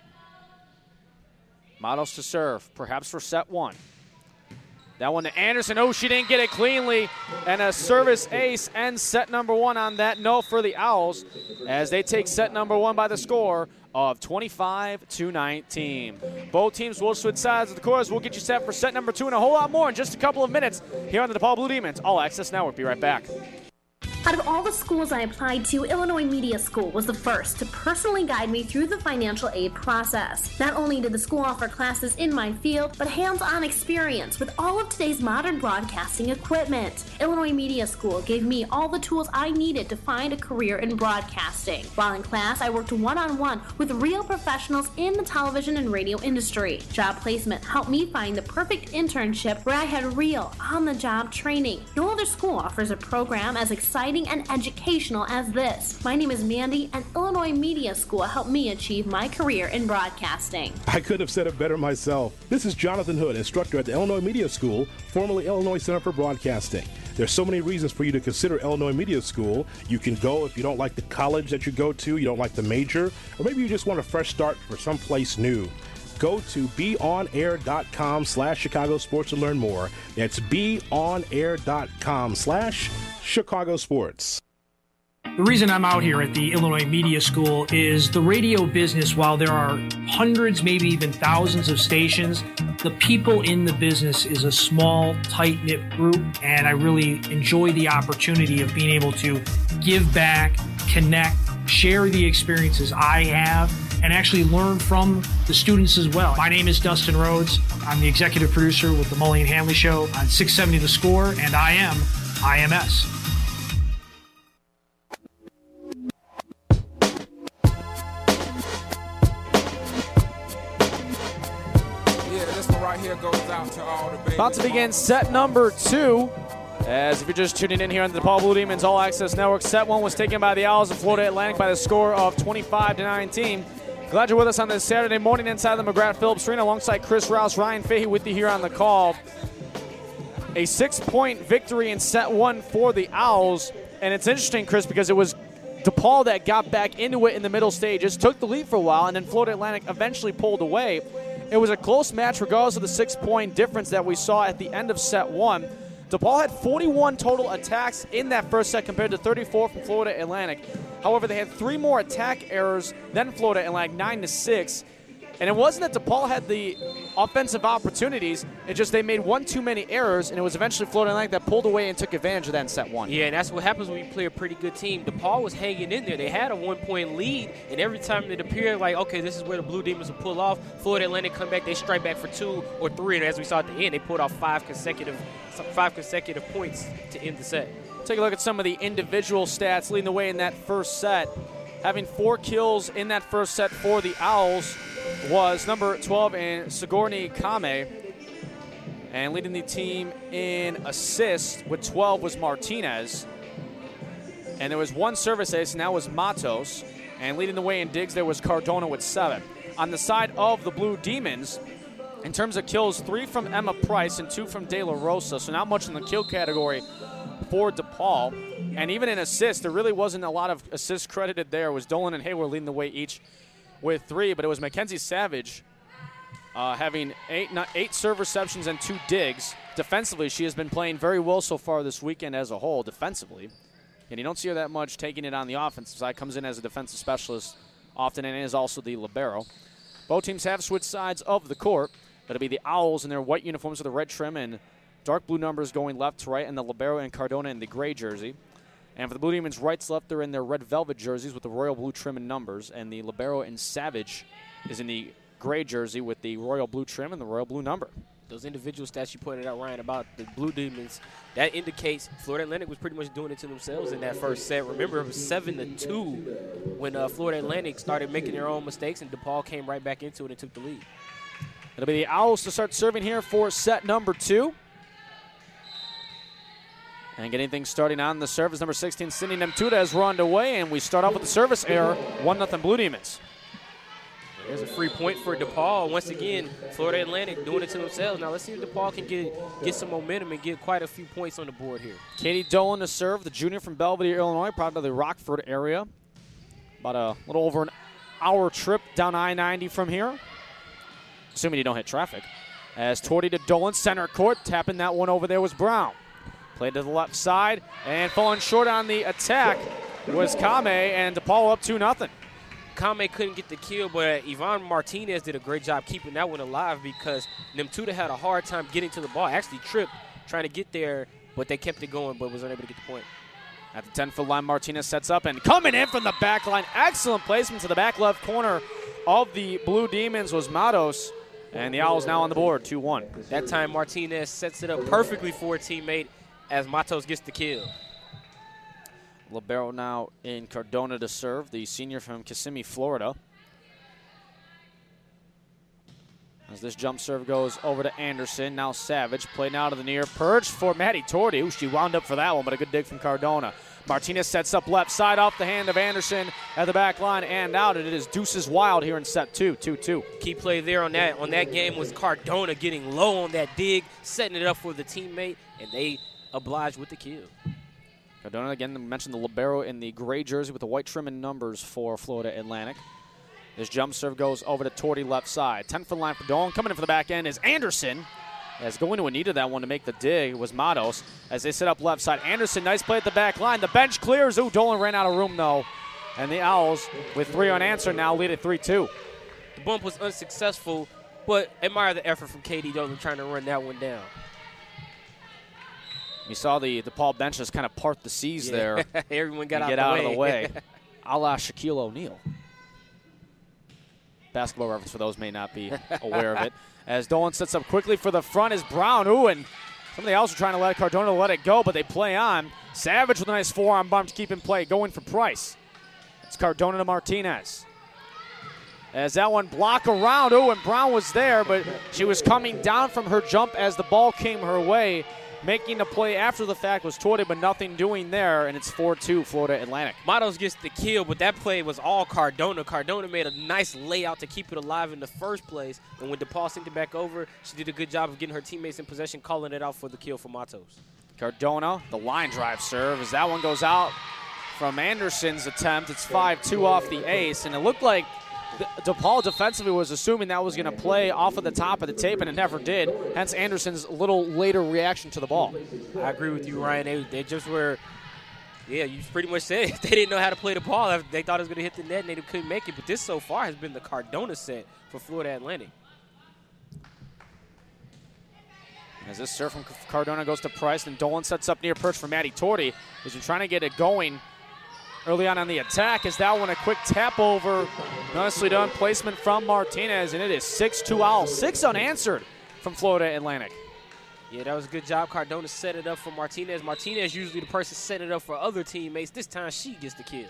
Matos to serve, perhaps for set one. That one to Anderson. Oh, she didn't get it cleanly. And a service ace ends set number one on that note for the Owls as they take set number one by the score of twenty-five to nineteen. Both teams will switch sides of the course. We'll get you set for set number two and a whole lot more in just a couple of minutes here on the DePaul Blue Demons All Access Network. Be right back.
Out of all the schools I applied to, Illinois Media School was the first to personally guide me through the financial aid process. Not only did the school offer classes in my field, but hands-on experience with all of today's modern broadcasting equipment. Illinois Media School gave me all the tools I needed to find a career in broadcasting. While in class, I worked one-on-one with real professionals in the television and radio industry. Job placement helped me find the perfect internship where I had real, on-the-job training. No other school offers a program as exciting and educational as this. My name is Mandy, and Illinois Media School helped me achieve my career in broadcasting.
I could have said it better myself. This is Jonathan Hood, instructor at the Illinois Media School, formerly Illinois Center for Broadcasting. There's so many reasons for you to consider Illinois Media School. You can go if you don't like the college that you go to, you don't like the major, or maybe you just want a fresh start for someplace new. Go to beonair.com slash Chicago Sports to learn more. That's beonair.com slash Chicago Sports.
The reason I'm out here at the Illinois Media School is the radio business, while there are hundreds, maybe even thousands of stations, the people in the business is a small, tight-knit group, and I really enjoy the opportunity of being able to give back, connect, share the experiences I have, and actually learn from the students as well. My name is Dustin Rhodes. I'm the executive producer with the Mully and Hanley Show on six seventy The Score, and I am I M S.
About to begin set number two. As if you're just tuning in here on the DePaul Blue Demons All Access Network, set one was taken by the Owls of Florida Atlantic by the score of twenty-five to nineteen. Glad you're with us on this Saturday morning inside the McGrath-Phillips Arena alongside Chris Rouse, Ryan Fahey with you here on the call. A six-point victory in set one for the Owls. And it's interesting, Chris, because it was DePaul that got back into it in the middle stages, took the lead for a while, and then Florida Atlantic eventually pulled away. It was a close match regardless of the six-point difference that we saw at the end of set one. DePaul had forty-one total attacks in that first set compared to thirty-four from Florida Atlantic. However, they had three more attack errors than Florida Atlantic, nine to six. And it wasn't that DePaul had the offensive opportunities. It just they made one too many errors, and it was eventually Florida Atlantic that pulled away and took advantage of that in set one.
Yeah, and that's what happens when you play a pretty good team. DePaul was hanging in there. They had a one-point lead, and every time it appeared like, okay, this is where the Blue Demons will pull off, Florida Atlantic come back, they strike back for two or three, and as we saw at the end, they pulled off five consecutive, five consecutive points to end the set.
Take a look at some of the individual stats leading the way in that first set. Having four kills in that first set for the Owls was number twelve in Sigourney Kame. And leading the team in assists with twelve was Martinez. And there was one service ace, and that was Matos. And leading the way in digs, there was Cardona with seven. On the side of the Blue Demons, in terms of kills, three from Emma Price and two from De La Rosa. So not much in the kill category for DePaul. And even in assists, there really wasn't a lot of assists credited there. It was Dolan and Hayward leading the way each with three, but it was Mackenzie Savage uh, having eight, not, eight serve receptions and two digs. Defensively, she has been playing very well so far this weekend as a whole, defensively. And you don't see her that much taking it on the offensive side. Comes in as a defensive specialist often and is also the libero. Both teams have switched sides of the court. It'll be the Owls in their white uniforms with the red trim and dark blue numbers going left to right, and the libero and Cardona in the gray jersey. And for the Blue Demons, right to left, they're in their red velvet jerseys with the royal blue trim and numbers. And the libero and Savage is in the gray jersey with the royal blue trim and the royal blue number.
Those individual stats you pointed out, Ryan, about the Blue Demons, that indicates Florida Atlantic was pretty much doing it to themselves in that first set. Remember, it was seven to two when uh, Florida Atlantic started making their own mistakes, and DePaul came right back into it and took the lead.
It'll be the Owls to start serving here for set number two. And getting things starting on the service, number sixteen, Cindy Nemtuda has run away, and we start off with the service error, one nothing Blue Demons.
There's a free point for DePaul. Once again, Florida Atlantic doing it to themselves. Now let's see if DePaul can get get some momentum and get quite a few points on the board here.
Katie Dolan to serve, the junior from Belvedere, Illinois, probably the Rockford area. About a little over an hour trip down I ninety from here, assuming you don't hit traffic. As Torty to Dolan, center court, tapping that one over there was Brown. Played to the left side, and falling short on the attack was Kame, and DePaul up two nothing.
Kame couldn't get the kill, but Yvonne Martinez did a great job keeping that one alive because Nemtuda had a hard time getting to the ball. Actually tripped trying to get there, but they kept it going, but was unable to get the point.
At the ten-foot line, Martinez sets up, and coming in from the back line, excellent placement to the back left corner of the Blue Demons was Matos, and the Owls now on the board, two one.
That time Martinez sets it up perfectly for a teammate as Matos gets the kill.
Libero now in Cardona to serve, the senior from Kissimmee, Florida. As this jump serve goes over to Anderson, now Savage, played now to the near purge for Maddie Torty. Ooh, she wound up for that one, but a good dig from Cardona. Martinez sets up left side off the hand of Anderson at the back line and out, and it is Deuces Wild here in set two, two two.
Key play there on that on that game was Cardona getting low on that dig, setting it up for the teammate, and they obliged with the kill.
Cardona, again, mentioned the libero in the gray jersey with the white trim and numbers for Florida Atlantic. This jump serve goes over to Torty left side. ten-foot line for Dolan. Coming in for the back end is Anderson. As going to Anita that one to make the dig was Matos. As they set up left side. Anderson, nice play at the back line. The bench clears. Ooh, Dolan ran out of room, though. And the Owls, with three unanswered, now lead at three two.
The bump was unsuccessful, but admire the effort from Katie Dolan trying to run that one down.
You saw the DePaul bench just kind of part the seas
yeah.
there.
Everyone got out,
get
the
out
way.
of the way. A la Shaquille O'Neal. Basketball reference for those may not be aware of it. As Dolan sets up quickly for the front is Brown. Ooh, and somebody else are trying to let Cardona let it go, but they play on. Savage with a nice forearm bump to keep in play, going for Price. It's Cardona to Martinez. As that one block around. Ooh, and Brown was there, but she was coming down from her jump as the ball came her way. Making the play after the fact was Torty, but nothing doing there, and it's four two Florida Atlantic.
Matos gets the kill, but that play was all Cardona. Cardona made a nice layout to keep it alive in the first place, and when DePaul sent it back over, she did a good job of getting her teammates in possession, calling it out for the kill for Matos.
Cardona, the line drive serve, as that one goes out from Anderson's attempt. It's five two off the ace, and it looked like DePaul defensively was assuming that was going to play off of the top of the tape, and it never did, hence Anderson's little later reaction to the ball.
I agree with you, Ryan. They, they just were, yeah, you pretty much said it. They didn't know how to play the ball. They thought it was going to hit the net, and they couldn't make it. But this so far has been the Cardona set for Florida Atlantic.
As this serve from Cardona goes to Price, and Dolan sets up near perch for Matty Torti, who's been trying to get it going early on on the attack. Is that one a quick tap over? Nicely done placement from Martinez, and it is six two Owls. Six unanswered from Florida Atlantic.
Yeah, that was a good job. Cardona set it up for Martinez. Martinez usually the person set it up for other teammates. This time she gets the kill.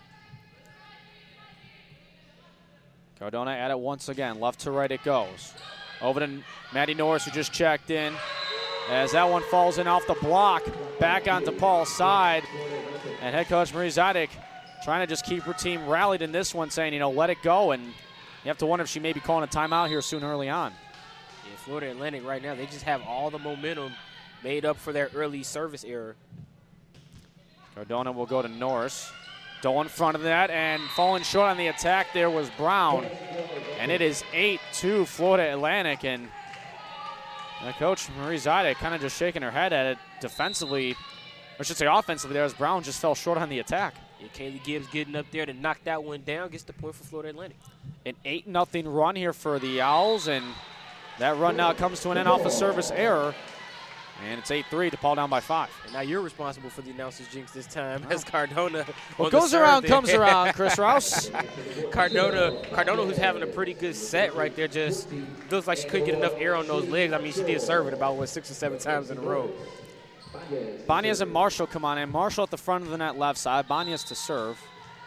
Cardona at it once again. Left to right it goes. Over to Matty Norris, who just checked in. As that one falls in off the block, back onto Paul's side. And head coach Marie Zidek trying to just keep her team rallied in this one, saying, you know, let it go. And you have to wonder if she may be calling a timeout here soon early on.
Yeah, Florida Atlantic right now, they just have all the momentum made up for their early service error.
Cardona will go to Norris. Dolan in front of that, and falling short on the attack there was Brown. And it is eight two Florida Atlantic, and the coach Marie Zidek kind of just shaking her head at it defensively, or I should say offensively there, as Brown just fell short on the attack.
Yeah, Kaylee Gibbs getting up there to knock that one down, gets the point for Florida Atlantic.
An eight nothing run here for the Owls, and that run now comes to an end off a service error. And it's eight three, DePaul down by five.
And now you're responsible for the announcer's jinx this time, as Cardona.
What goes around comes around, Chris Rouse.
Cardona, Cardona, who's having a pretty good set right there, just looks like she couldn't get enough air on those legs. I mean, she did serve it about, what, six or seven times in a row.
Banias and Marshall come on in. Marshall at the front of the net left side. Banias to serve.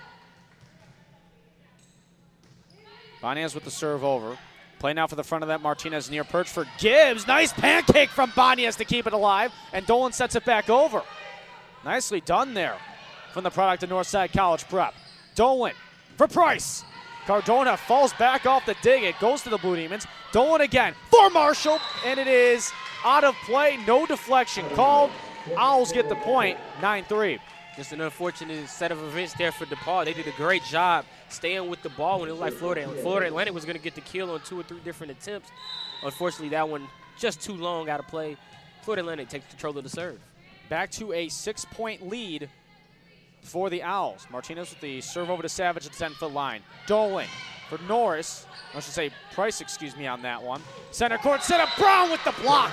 Banias with the serve over. Play now for the front of that. Martinez near perch for Gibbs. Nice pancake from Banias to keep it alive. And Dolan sets it back over. Nicely done there from the product of Northside College Prep. Dolan for Price. Cardona falls back off the dig. It goes to the Blue Demons. Dolan again for Marshall. And it is out of play. No deflection called. Owls get the point. nine three.
Just an unfortunate set of events there for DePaul. They did a great job staying with the ball when it was like Florida. Florida Atlantic was going to get the kill on two or three different attempts. Unfortunately, that one just too long out of play. Florida Atlantic takes control of the serve.
Back to a six-point lead for the Owls. Martinez with the serve over to Savage at the ten-foot line. Dolan for Norris. I should say Price, excuse me, on that one. Center court set up. Brown with the block.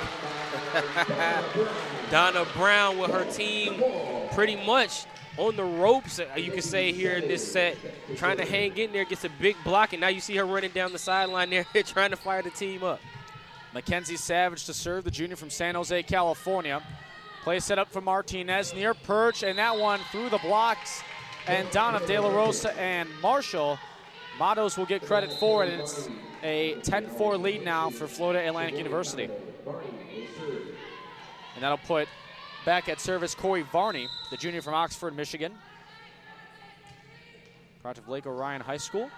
Donna Brown with her team pretty much on the ropes, you can say, here in this set, trying to hang in there, gets a big block, and now you see her running down the sideline there trying to fire the team up.
Mackenzie Savage to serve, the junior from San Jose, California. Play set up for Martinez near perch, and that one through the blocks. And down of De La Rosa and Marshall. Matos will get credit for it, and it's a ten four lead now for Florida Atlantic University. And that'll put back at service Corey Varney, the junior from Oxford, Michigan. Product of Lake Orion High School.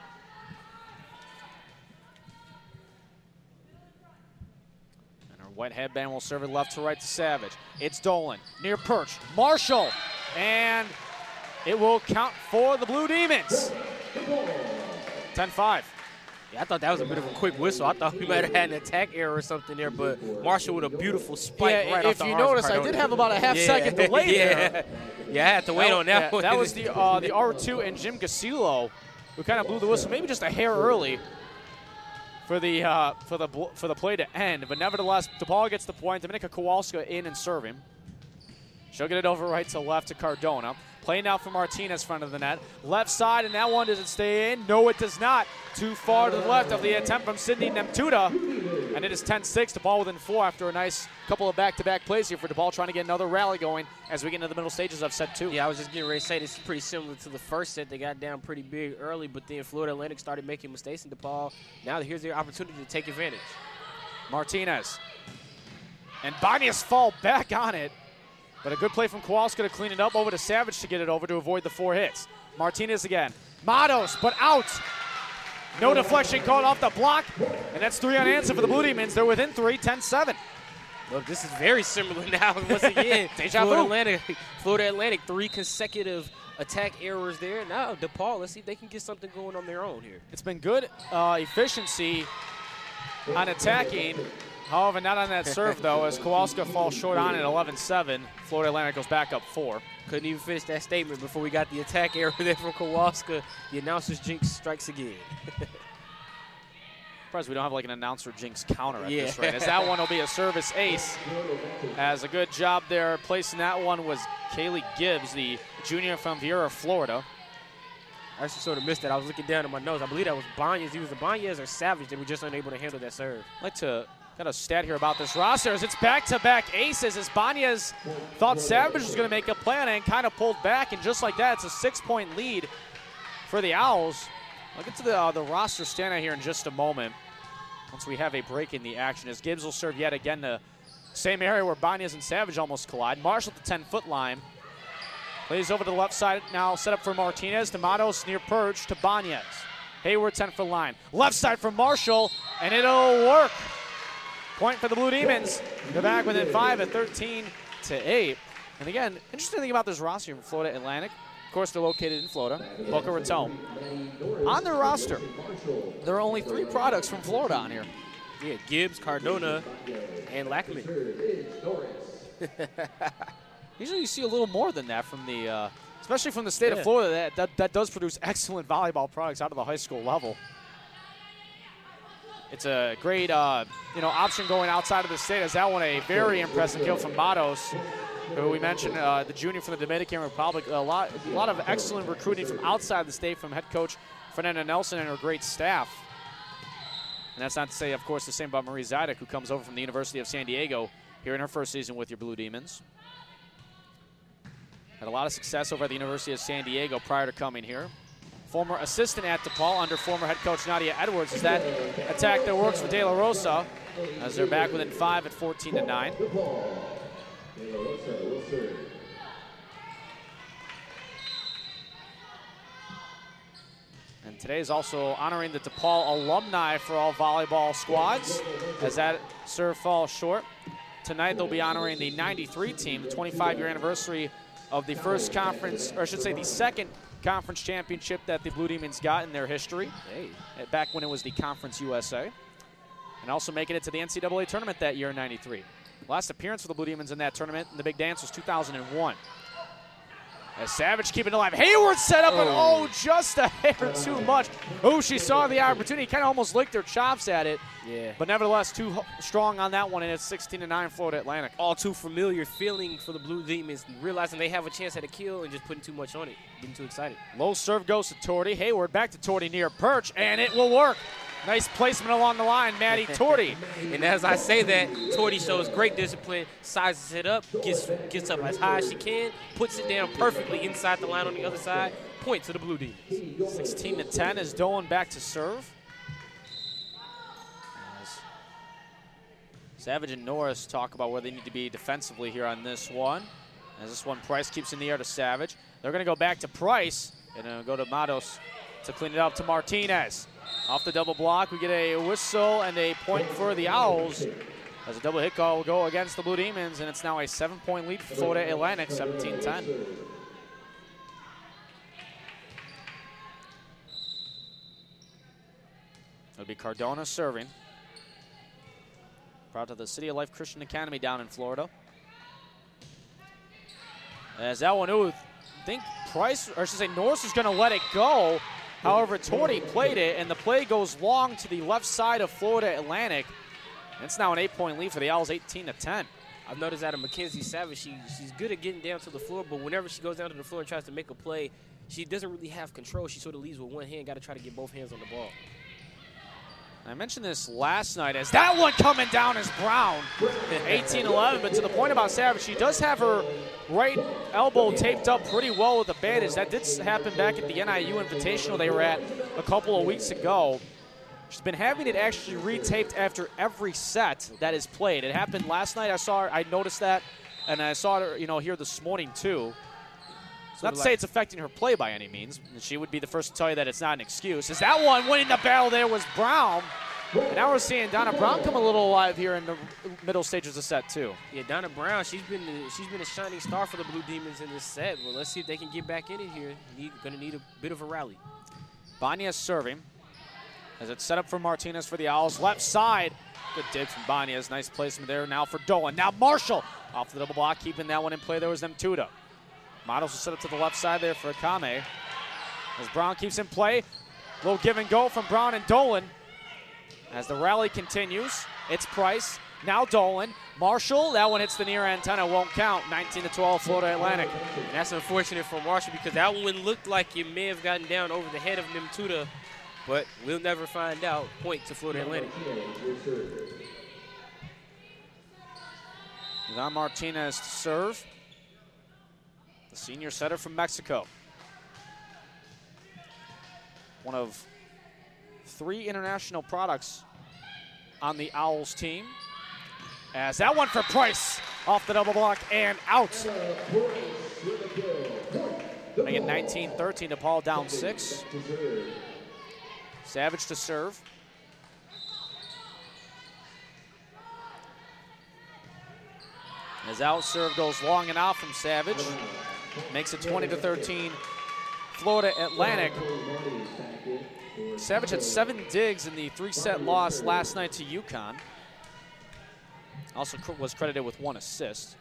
And our white headband will serve it left to right to Savage. It's Dolan, near perch, Marshall, and it will count for the Blue Demons. ten five.
Yeah, I thought that was a bit of a quick whistle. I thought we might have had an attack error or something there, but Marshall with a beautiful spike
yeah,
right off the
if you
arms
notice, I did have about a half
yeah.
second delay
yeah.
there.
Yeah, I had to wait
that,
on that
yeah,
one.
That was the uh, the R two and Jim Gasillo, who kind of blew the whistle, maybe just a hair early for the uh, for the for the play to end. But nevertheless, DePaul gets the point. Dominika Kowalska in and serving. She'll get it over right to left to Cardona. Play now for Martinez, front of the net. Left side, and that one, does it stay in? No, it does not. Too far to the left of the attempt from Sydney Nemtuda. And it is ten six, DePaul within four after a nice couple of back-to-back plays here for DePaul, trying to get another rally going as we get into the middle stages of set two.
Yeah, I was just getting ready to say this is pretty similar to the first set. They got down pretty big early, but then Florida Atlantic started making mistakes in DePaul. Now here's their opportunity to take advantage.
Martinez. And Banias fall back on it. But a good play from Kowalska to clean it up, over to Savage to get it over to avoid the four hits. Martinez again. Matos, but out. No deflection called off the block. And that's three unanswered for the Blue Demons. They're within three, ten seven.
Look, this is very similar now. Once again,
Deja
Florida
vu.
Atlantic, Florida Atlantic, three consecutive attack errors there. Now, DePaul, let's see if they can get something going on their own here.
It's been good uh, efficiency on attacking. However, not on that serve, though, as Kowalska falls short on it, eleven seven. Florida Atlantic goes back up four.
Couldn't even finish that statement before we got the attack error there from Kowalska. The announcer's jinx strikes again.
Surprised we don't have like an announcer jinx counter at
yeah.
this rate, as that one will be a service ace. As a good job there placing that one was Kaylee Gibbs, the junior from Viera, Florida.
I actually sort of missed that. I was looking down at my nose. I believe that was Banyas. He was the Banyas or Savage that were just unable to handle that serve.
I'd like to got a stat here about this roster as it's back-to-back aces as Banyas thought Savage was going to make a play and kind of pulled back, and just like that, it's a six-point lead for the Owls. I'll get to the, uh, the roster standout here in just a moment once we have a break in the action, as Gibbs will serve yet again the same area where Banyas and Savage almost collide. Marshall at the ten-foot line. Plays over to the left side now, set up for Martinez. To Matos near Perch to Banyas. Hayward, ten-foot line. Left side for Marshall, and it'll work. Point for the Blue Demons. They're back within five at thirteen to eight. And again, interesting thing about this roster from Florida Atlantic, of course they're located in Florida, Boca Raton. On their roster, there are only three products from Florida on here.
Yeah, Gibbs, Cardona, and Lackman.
Usually you see a little more than that from the, uh, especially from the state
yeah.
of Florida, that, that, that does produce excellent volleyball products out of the high school level. It's a great, uh, you know, option going outside of the state, as that one a very impressive kill from Matos, who we mentioned, uh, the junior from the Dominican Republic. A lot, a lot of excellent recruiting from outside the state from head coach Fernanda Nelson and her great staff. And that's not to say, of course, the same about Marie Zidek, who comes over from the University of San Diego here in her first season with your Blue Demons. Had a lot of success over at the University of San Diego prior to coming here. Former assistant at DePaul under former head coach Nadia Edwards. Is that attack that works for De La Rosa as they're back within five at fourteen to nine. And today is also honoring the DePaul alumni for all volleyball squads, as that serve falls short. Tonight they'll be honoring the ninety-three team, the twenty-five year anniversary of the first conference, or I should say the second conference championship that the Blue Demons got in their history, hey, back when it was the Conference U S A. And also making it to the N C double A tournament that year in ninety-three. Last appearance for the Blue Demons in that tournament in the Big Dance was two thousand one. As Savage keeping it alive. Hayward set up, oh. and oh, just a hair too much. Oh, she saw the opportunity. Kind of almost licked her chops at it.
Yeah.
But nevertheless, too strong on that one, and it's sixteen to nine Florida Atlantic.
All too familiar feeling for the Blue Demons, realizing they have a chance at a kill and just putting too much on it. Getting too excited.
Low serve goes to Torty. Hayward back to Torty near Perch, and it will work. Nice placement along the line, Maddie Torty.
And as I say that, Torty shows great discipline, sizes it up, gets gets up as high as she can, puts it down perfectly inside the line on the other side. Point to the Blue Demons.
sixteen to ten as Dolan back to serve. As Savage and Norris talk about where they need to be defensively here on this one. As this one, Price keeps in the air to Savage. They're going to go back to Price and uh, go to Matos to clean it up to Martinez. Off the double block, we get a whistle and a point for the Owls. As a double hit call will go against the Blue Demons, and it's now a seven-point lead for Florida Atlantic, seventeen ten. It'll be Cardona serving. Proud of the City of Life Christian Academy down in Florida. As that one, ooh, I think Price, or I should say Norris is going to let it go. However, Torty played it, and the play goes long to the left side of Florida Atlantic. It's now an eight-point lead for the Owls, eighteen to ten.
I've noticed out of Mackenzie Savage, she, she's good at getting down to the floor, but whenever she goes down to the floor and tries to make a play, she doesn't really have control. She sort of leads with one hand, got to try to get both hands on the ball.
I mentioned this last night as that one coming down is Brown, eighteen eleven. But to the point about Savage, she does have her right elbow taped up pretty well with a bandage. That did happen back at the N I U Invitational they were at a couple of weeks ago. She's been having it actually retaped after every set that is played. It happened last night. I saw her, I noticed that, and I saw her, you know, here this morning too. So not to say it's affecting her play by any means. She would be the first to tell you that it's not an excuse. As that one winning the battle there was Brown. And now we're seeing Donna Brown come a little alive here in the middle stages of set two.
Yeah, Donna Brown, she's been she's been a shining star for the Blue Demons in this set. Well, let's see if they can get back in it here. Need, gonna need a bit of a rally.
Banyas serving as it's set up for Martinez for the Owls. Left side. Good dig from Banyas. Nice placement there now for Dolan. Now Marshall off the double block, keeping that one in play. There was Nemtuda. Models will set up to the left side there for Akame. As Brown keeps in play. Little give and go from Brown and Dolan. As the rally continues, it's Price. Now Dolan. Marshall, that one hits the near antenna, won't count. nineteen to twelve, Florida Atlantic.
And that's unfortunate for Marshall because that one looked like it may have gotten down over the head of Nemtuda, but we'll never find out. Point to Florida Atlantic.
Ivan Martinez to serve. The senior setter from Mexico. One of three international products on the Owls team. As that one for Price off the double block and out. Make it nineteen thirteen, DePaul down six. Savage to serve. As out serve goes long and out from Savage. Makes it twenty to thirteen, Florida Atlantic. Savage had seven digs in the three-set loss last night to UConn. Also was credited with one assist.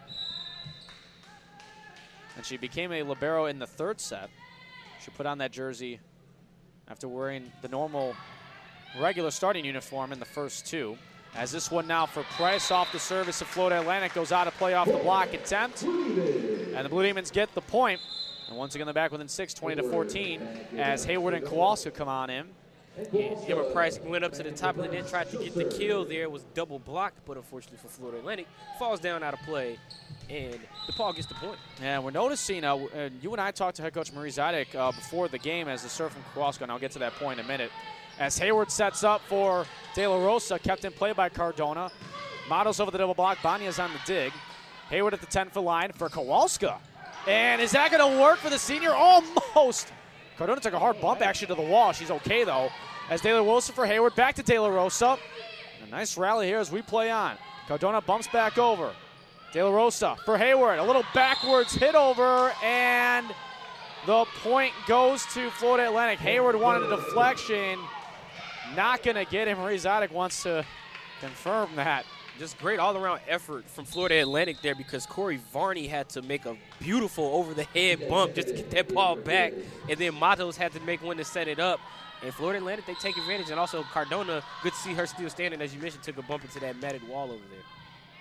And she became a libero in the third set. She put on that jersey after wearing the normal regular starting uniform in the first two. As this one now for Price off the service of Florida Atlantic goes out of play off the block attempt. And the Blue Demons get the point. And once again, they're back within six, twenty to fourteen, as Hayward and Kowalska come on in.
Yeah, him and Price went up to the top of the net, tried to get the kill there. It was double blocked, but unfortunately for Florida Atlantic, falls down out of play, and DePaul gets the point.
Yeah, we're noticing, uh, uh, you and I talked to head coach Marie Zidek uh, before the game as the serve from Kowalska, and I'll get to that point in a minute. As Hayward sets up for De La Rosa, kept in play by Cardona. Models over the double block, Banyas on the dig. Hayward at the ten-foot line for Kowalska. And is that going to work for the senior? Almost. Cardona took a hard bump actually to the wall. She's okay though. As De La Rosa for Hayward, back to De La Rosa. A nice rally here as we play on. Cardona bumps back over. De La Rosa for Hayward. A little backwards hit over, and the point goes to Florida Atlantic. Hayward wanted a deflection. Not going to get him. Marie Zidek wants to confirm that.
Just great all-around effort from Florida Atlantic there because Corey Varney had to make a beautiful over-the-head bump just to get that ball back, and then Matos had to make one to set it up. And Florida Atlantic, they take advantage, and also Cardona, good to see her still standing, as you mentioned, took a bump into that matted wall over there.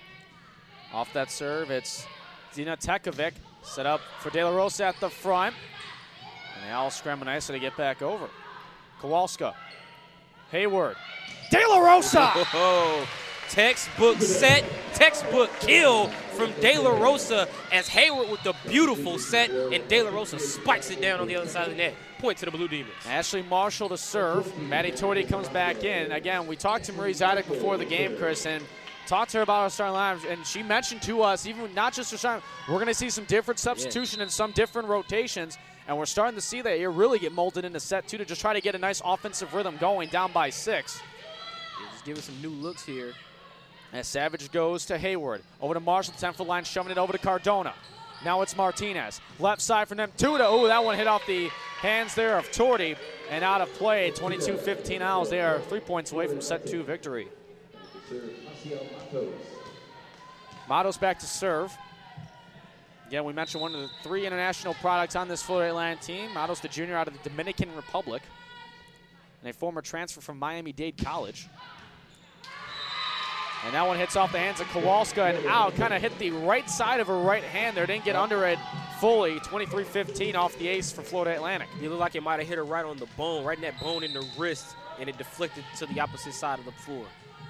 Off that serve, it's Dina Tekovic set up for De La Rosa at the front. And they all scramble nicely to get back over. Kowalska, Hayward, De La Rosa!
Oh, textbook set, textbook kill from De La Rosa as Hayward with the beautiful set, and De La Rosa spikes it down on the other side of the net. Point to the Blue Demons.
Ashley Marshall to serve. Maddie Torti comes back in. Again, we talked to Marie Zidek before the game, Chris, and talked to her about our starting lineup, and she mentioned to us, even not just her starting, we're going to see some different substitution yeah. and some different rotations, and we're starting to see that here really get molded into set two to just try to get a nice offensive rhythm going down by six.
Yeah, just giving some new looks here.
As Savage goes to Hayward. Over to Marshall, ten-foot line, shoving it over to Cardona. Now it's Martinez. Left side for Nemtuda. Oh, that one hit off the hands there of Torti and out of play. twenty-two fifteen Owls. They are three points away from set two victory. Matos back to serve. Again, we mentioned one of the three international products on this Florida Atlantic team. Matos, the junior out of the Dominican Republic, and a former transfer from Miami-Dade College. And that one hits off the hands of Kowalska and out. Kind of hit the right side of her right hand there. Didn't get under it fully. twenty-three fifteen off the ace for Florida Atlantic.
It looked like it might have hit her right on the bone, right in that bone in the wrist, and it deflected to the opposite side of the floor.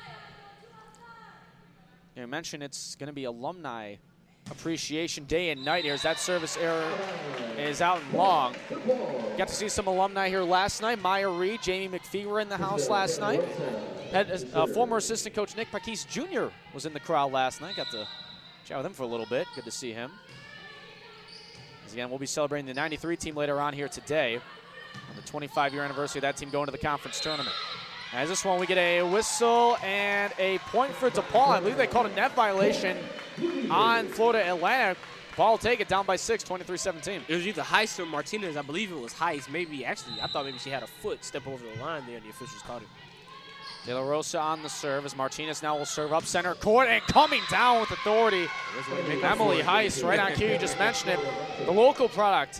You mentioned it's going to be Alumni Appreciation Day and night here as that service error is out and long. Got to see some alumni here last night. Maya Reed, Jamie McPhee were in the house last night. Had uh, former assistant coach Nick Paquise Junior was in the crowd last night. Got to chat with him for a little bit. Good to see him. As again, we'll be celebrating the ninety-three team later on here today on the twenty-five year anniversary of that team going to the conference tournament. As this one, we get a whistle and a point for DePaul. I believe they called a net violation on Florida Atlantic. DePaul will take it down by six, twenty-three seventeen.
It was either Heist or Martinez. I believe it was Heist. Maybe, actually, I thought maybe she had a foot step over the line there, and the officials caught it.
De La Rosa on the serve as Martinez now will serve up center court and coming down with authority. Emily Heist, right on cue, you just mentioned it. The local product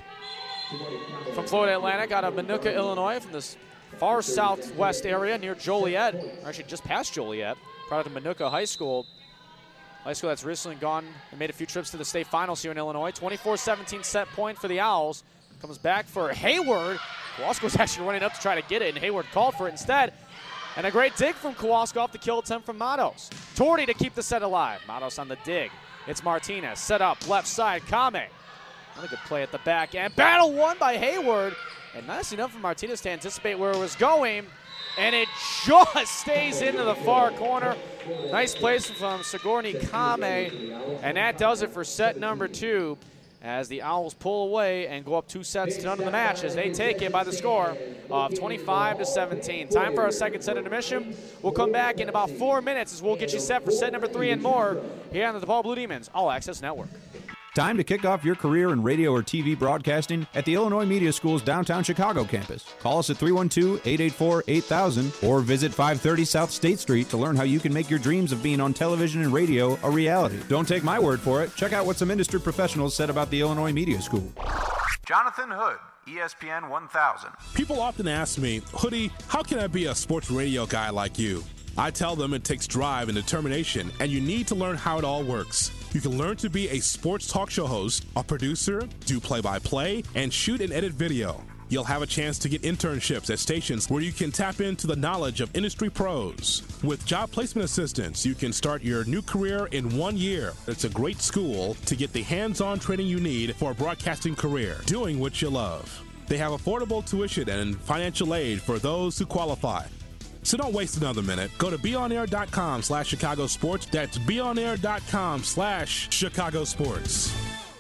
from Florida Atlantic out of Minooka, Illinois, from this far southwest area near Joliet, or actually just past Joliet, product of Minooka High School. High school that's recently gone and made a few trips to the state finals here in Illinois. twenty-four seventeen set point for the Owls. Comes back for Hayward. Kowalski's actually running up to try to get it, and Hayward called for it instead. And a great dig from Kowalski off the kill attempt from Matos. Torty to keep the set alive. Matos on the dig. It's Martinez. Set up left side. Kame. Another good play at the back end. Battle won by Hayward. And nice enough for Martinez to anticipate where it was going. And it just stays into the far corner. Nice place from Sigourney Kame. And that does it for set number two, as the Owls pull away and go up two sets to none in the match as they take it by the score of twenty-five to seventeen. Time for our second set intermission. We'll come back in about four minutes as we'll get you set for set number three and more here on the DePaul Blue Demons All Access Network.
Time to kick off your career in radio or T V broadcasting at the Illinois Media School's downtown Chicago campus. Call us at three one two, eight eight four, eight thousand or visit five thirty South State Street to learn how you can make your dreams of being on television and radio a reality. Don't take my word for it. Check out what some industry professionals said about the Illinois Media School.
Jonathan Hood, E S P N one thousand.
People often ask me, Hoodie, how can I be a sports radio guy like you? I tell them it takes drive and determination, and you need to learn how it all works. You can learn to be a sports talk show host, a producer, do play-by-play, and shoot and edit video. You'll have a chance to get internships at stations where you can tap into the knowledge of industry pros. With job placement assistance, you can start your new career in one year. It's a great school to get the hands-on training you need for a broadcasting career, doing what you love. They have affordable tuition and financial aid for those who qualify. So don't waste another minute. Go to beonair.com slash Chicago Sports. That's beonair.com slash Chicago Sports.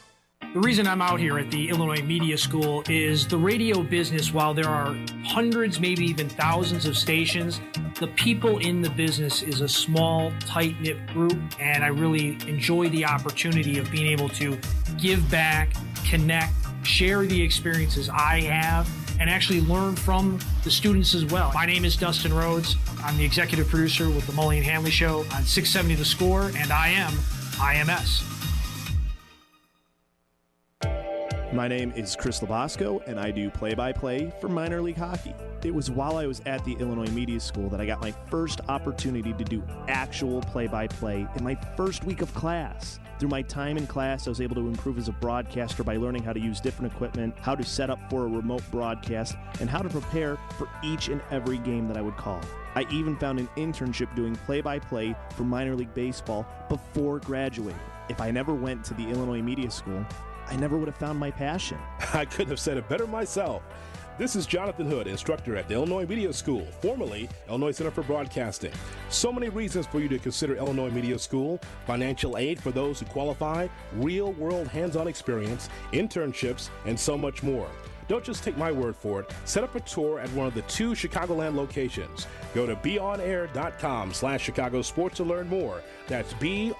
The reason I'm out here at the Illinois Media School is the radio business, while there are hundreds, maybe even thousands of stations, the people in the business is a small, tight-knit group, and I really enjoy the opportunity of being able to give back, connect, share the experiences I have, and actually learn from the students as well. My name is Dustin Rhodes. I'm the executive producer with the Mully and Hanley Show on six seventy The Score, and I am I M S.
My name is Chris Labosco, and I do play-by-play for minor league hockey. It was while I was at the Illinois Media School that I got my first opportunity to do actual play-by-play in my first week of class. Through my time in class, I was able to improve as a broadcaster by learning how to use different equipment, how to set up for a remote broadcast, and how to prepare for each and every game that I would call. I even found an internship doing play-by-play for minor league baseball before graduating. If I never went to the Illinois Media School, I never would have found my passion.
I couldn't have said it better myself. This is Jonathan Hood, instructor at the Illinois Media School, formerly Illinois Center for Broadcasting. So many reasons for you to consider Illinois Media School: financial aid for those who qualify, real-world hands-on experience, internships, and so much more. Don't just take my word for it. Set up a tour at one of the two Chicagoland locations. Go to beonair.com slash Chicago Sports to learn more. That's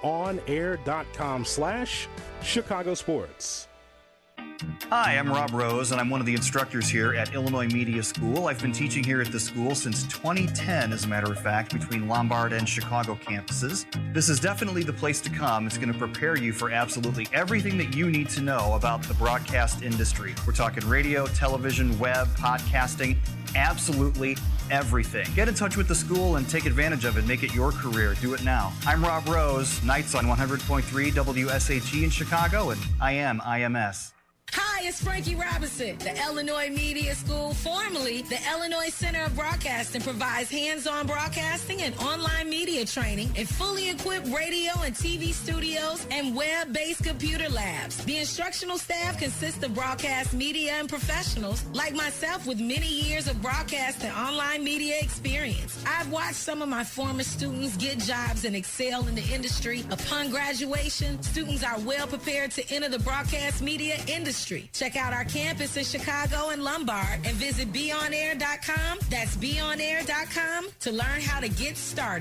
beonair.com slash Chicago Sports.
Hi, I'm Rob Rose, and I'm one of the instructors here at Illinois Media School. I've been teaching here at the school since twenty ten, as a matter of fact, between Lombard and Chicago campuses. This is definitely the place to come. It's going to prepare you for absolutely everything that you need to know about the broadcast industry. We're talking radio, television, web, podcasting, absolutely everything. Get in touch with the school and take advantage of it. Make it your career. Do it now. I'm Rob Rose, nights on one hundred point three W S H E in Chicago, and I am I M S.
Hi, it's Frankie Robinson. The Illinois Media School, formerly the Illinois Center of Broadcasting, provides hands-on broadcasting and online media training in fully equipped radio and T V studios and web-based computer labs. The instructional staff consists of broadcast media and professionals like myself with many years of broadcast and online media experience. I've watched some of my former students get jobs and excel in the industry. Upon graduation, students are well prepared to enter the broadcast media industry. Check out our campus in Chicago and Lombard and visit be on air dot com. That's be on air dot com to learn how to get started.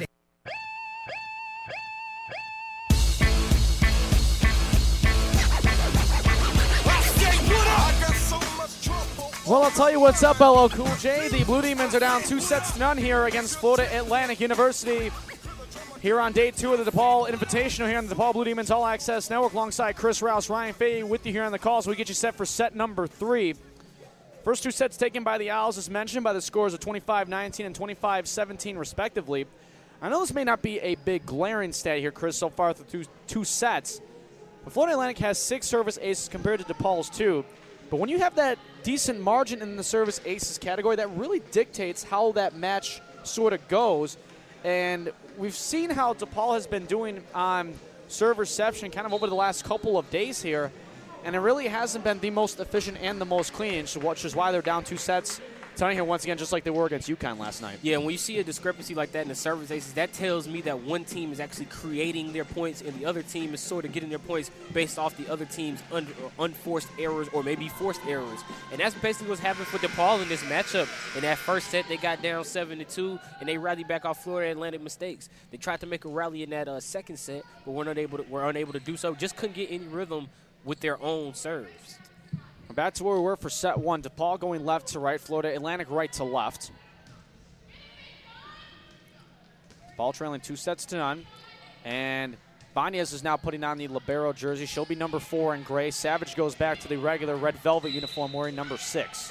Well, I'll tell you what's up, L L Cool J. The Blue Demons are down two sets to none here against Florida Atlantic University here on day two of the DePaul Invitational here on the DePaul Blue Demons All Access Network alongside Chris Rouse, Ryan Fahey with you here on the call. So we get you set for set number three. First two sets taken by the Owls, as mentioned, by the scores of twenty-five nineteen and twenty-five seventeen respectively. I know this may not be a big glaring stat here, Chris, so far through two, two sets. But Florida Atlantic has six service aces compared to DePaul's two. But when you have that decent margin in the service aces category, that really dictates how that match sort of goes. And we've seen how DePaul has been doing on serve reception kind of over the last couple of days here. And it really hasn't been the most efficient and the most clean, which is why they're down two sets. Telling here once again, just like they were against UConn last night.
Yeah, when you see a discrepancy like that in the service aces, that tells me that one team is actually creating their points and the other team is sort of getting their points based off the other team's un- unforced errors or maybe forced errors. And that's basically what's happened for DePaul in this matchup. In that first set, they got down seven to two, and they rallied back off Florida Atlantic mistakes. They tried to make a rally in that uh, second set, but were not able to, were unable to do so. Just couldn't get any rhythm with their own serves.
Back to where we were for set one. DePaul going left to right, Florida Atlantic right to left. DePaul trailing two sets to none. And Banez is now putting on the libero jersey. She'll be number four in gray. Savage goes back to the regular red velvet uniform wearing number six.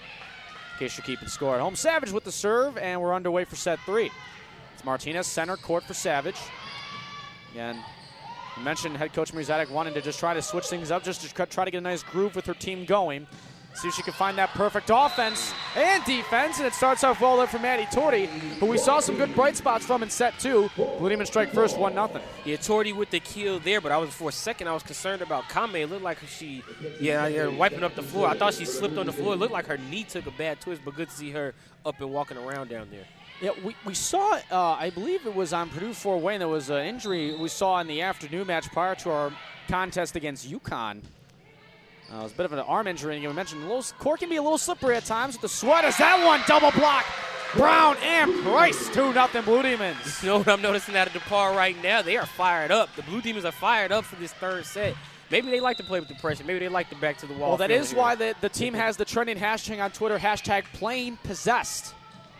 In case you're keeping score at home. Savage with the serve, and we're underway for set three. It's Martinez, center court for Savage. Again, you mentioned head coach Murzadik wanting to just try to switch things up, just to try to get a nice groove with her team going. See if she can find that perfect offense and defense, and it starts off well there for Maddie Torti, who we saw some good bright spots from in set two. Blue Demons strike first, one nothing.
Yeah, Torti with the kill there, but I was for a second I was concerned about Kame. It looked like she, yeah, yeah, wiping up the floor. I thought she slipped on the floor. It looked like her knee took a bad twist, but good to see her up and walking around down there.
Yeah, we, we saw, uh, I believe it was on Purdue Fort Wayne, there was an injury we saw in the afternoon match prior to our contest against UConn. Uh, it was a bit of an arm injury, and you mentioned a little, court can be a little slippery at times with the sweat. Is that one double block? Brown and Price, two nothing Blue Demons.
You know what I'm noticing out of DePaul right now? They are fired up. The Blue Demons are fired up for this third set. Maybe they like to play with the pressure. Maybe they like the back to the wall.
Well, that is here. Why the, the team has the trending hashtag on Twitter, hashtag playing possessed.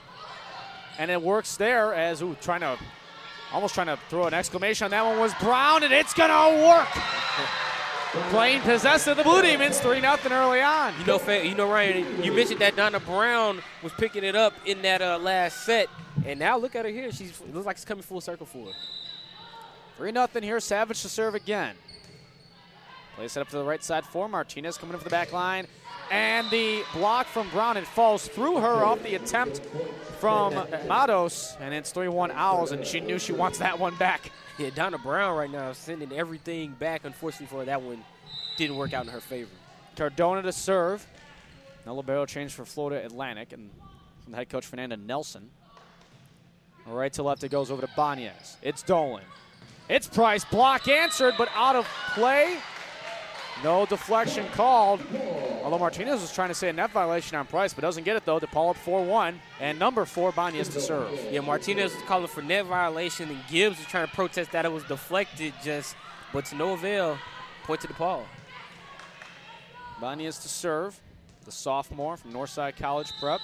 And it works there as, ooh, trying to, almost trying to throw an exclamation on that one was Brown, and it's going to work. Playing possessed of the Blue Demons, three nothing early on.
You know, you know, Ryan, you mentioned that Donna Brown was picking it up in that uh, last set, and now look at her here. She's, it looks like it's coming full circle for her.
three nothing here, Savage to serve again. Play set up to the right side for Martinez, coming in for the back line. And the block from Brown, it falls through her off the attempt from Matos, and it's three one Owls, and she knew she wants that one back.
Yeah, Donna Brown right now is sending everything back. Unfortunately for her, that one didn't work out in her favor.
Cardona to serve. Now libero change for Florida Atlantic, and from the head coach Fernanda Nelson. Right to left, it goes over to Banez. It's Dolan. It's Price. Block answered, but out of play. No deflection called. Although Martinez was trying to say a net violation on Price, but doesn't get it, though. DePaul up four one. And number four, Banez to serve.
Yeah, Martinez was calling for net violation, and Gibbs was trying to protest that it was deflected, just, but to no avail. Point to DePaul.
Banez to serve. The sophomore from Northside College Prep.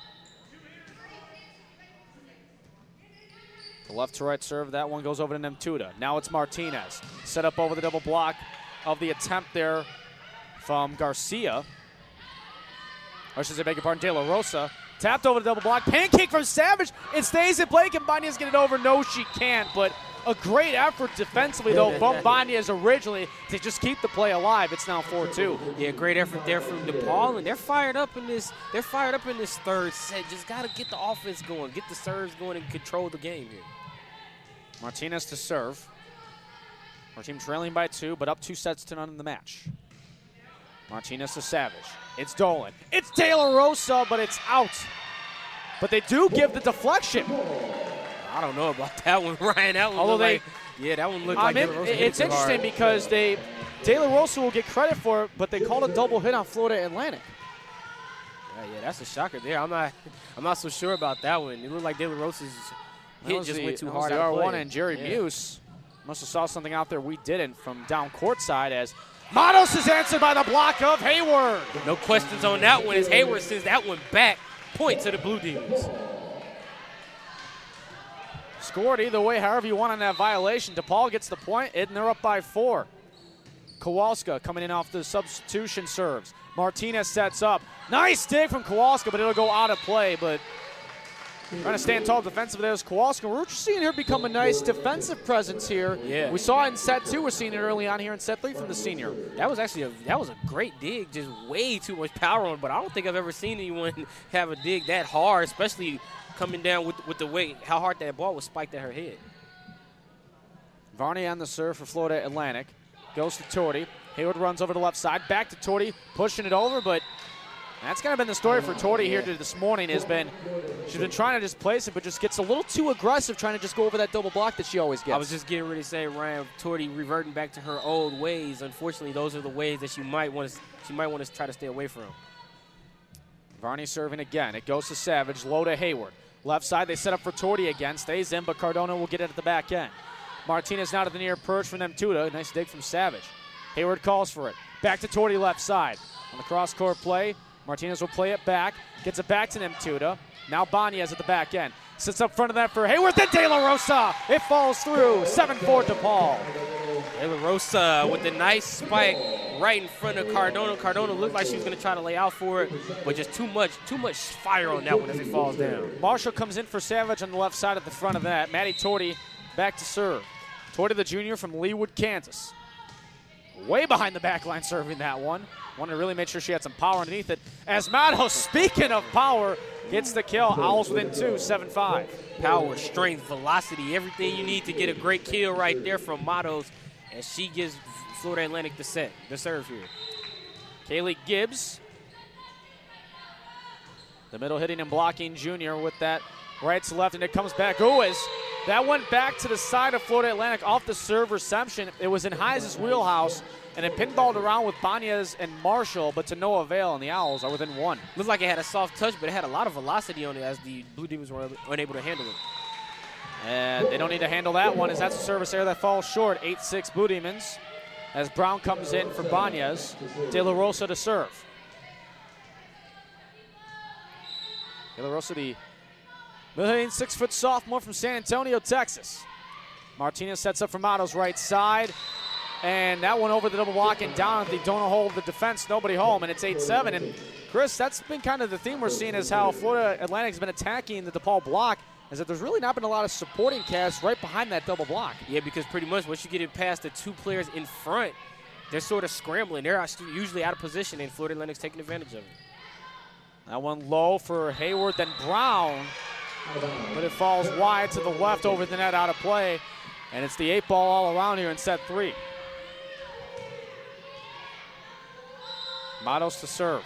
The left to right serve. That one goes over to Nemtuda. Now it's Martinez. Set up over the double block of the attempt there from Garcia. Or should I beg your pardon, De La Rosa. Tapped over the double block. Pancake from Savage. It stays at Blake, and Banez get it over. No, she can't. But a great effort defensively, though, from Banez originally to just keep the play alive. It's now four two.
Yeah, great effort there from DePaul, and they're fired up in this. They're fired up in this third set. Just got to get the offense going, get the serves going, and control the game here.
Martinez to serve. Our team trailing by two, but up two sets to none in the match. Martinez to Savage. It's Dolan. It's De La Rosa, but it's out. But they do give the deflection.
I don't know about that one, Ryan. That one
Although
looked
they,
like, yeah, that one looked
I
like
mean,
De La Rosa
it's
hit it
interesting
hard.
because they De La Rosa will get credit for it, but they called a double hit on Florida Atlantic.
Yeah, yeah, that's a shocker there. I'm not, I'm not so sure about that one. It looked like De La Rosa's hit just
the,
went too
that
hard.
Was the
out of
R one
play.
and Jerry
yeah.
Muse must have saw something out there we didn't from down courtside as Matos is answered by the block of Hayward.
No questions on that one as Hayward sends that one back. Point to the Blue Demons.
Scored either way, however you want on that violation. DePaul gets the point, and they're up by four. Kowalska coming in off the substitution serves. Martinez sets up. Nice dig from Kowalska, but it'll go out of play. But trying to stand tall defensively, there's Kowalska. We're just seeing her become a nice defensive presence here.
Yeah.
We saw it in set two. We're seeing it early on here in set three from the senior.
That was actually a that was a great dig, just way too much power on. But I don't think I've ever seen anyone have a dig that hard, especially coming down with with the weight, how hard that ball was spiked at her head.
Varney on the serve for Florida Atlantic. Goes to Torty. Hayward runs over to the left side. Back to Torty, pushing it over, but that's kind of been the story for Torty here this morning. Has been she's been trying to just place it, but just gets a little too aggressive trying to just go over that double block that she always gets.
I was just getting ready to say, Ryan, Torty reverting back to her old ways. Unfortunately, those are the ways that she might want to she might want to try to stay away from.
Varney serving again. It goes to Savage, low to Hayward. Left side, they set up for Torty again. Stays in, but Cardona will get it at the back end. Martinez now to the near perch from Nemtuda. Nice dig from Savage. Hayward calls for it. Back to Torty left side. On the cross-court play, Martinez will play it back. Gets it back to Nemtuda. Now Banez at the back end. Sits up front of that for Hayward. Then De La Rosa. It falls through. seven four DePaul.
De La Rosa with the nice spike right in front of Cardona. Cardona looked like she was going to try to lay out for it, but just too much, too much fire on that one as it falls down.
Marshall comes in for Savage on the left side at the front of that. Maddie Torty back to serve. Torty, the junior from Leawood, Kansas. Way behind the back line serving that one. Wanted to really make sure she had some power underneath it. As Matos, speaking of power, gets the kill. Owls within two, seven five.
Power, strength, velocity, everything you need to get a great kill right there from Matos. And she gives Florida Atlantic the set, the serve here.
Kaylee Gibbs. The middle hitting and blocking junior with that right to left, and it comes back. Uwais. That went back to the side of Florida Atlantic off the serve reception. It was in Hayes' wheelhouse, and it pinballed around with Banez and Marshall, but to no avail, and the Owls are within one.
Looked like it had a soft touch, but it had a lot of velocity on it as the Blue Demons were unable to handle it.
And they don't need to handle that one, as that's a service error that falls short. eight six Blue Demons, as Brown comes in for Banez. De La Rosa to serve. De La Rosa, the six-foot sophomore from San Antonio, Texas. Martinez sets up for Matos right side. And that one over the double block and down at the donut hole of the defense. Nobody home, and it's eight seven. And, Chris, that's been kind of the theme we're seeing is how Florida Atlantic has been attacking the DePaul block, is that there's really not been a lot of supporting cast right behind that double block.
Yeah, because pretty much once you get it past the two players in front, they're sort of scrambling. They're usually out of position, and Florida Atlantic's taking advantage of it.
That one low for Hayward, then Brown. But it falls wide to the left over the net, out of play. And it's the eight ball all around here in set three. Matos to serve.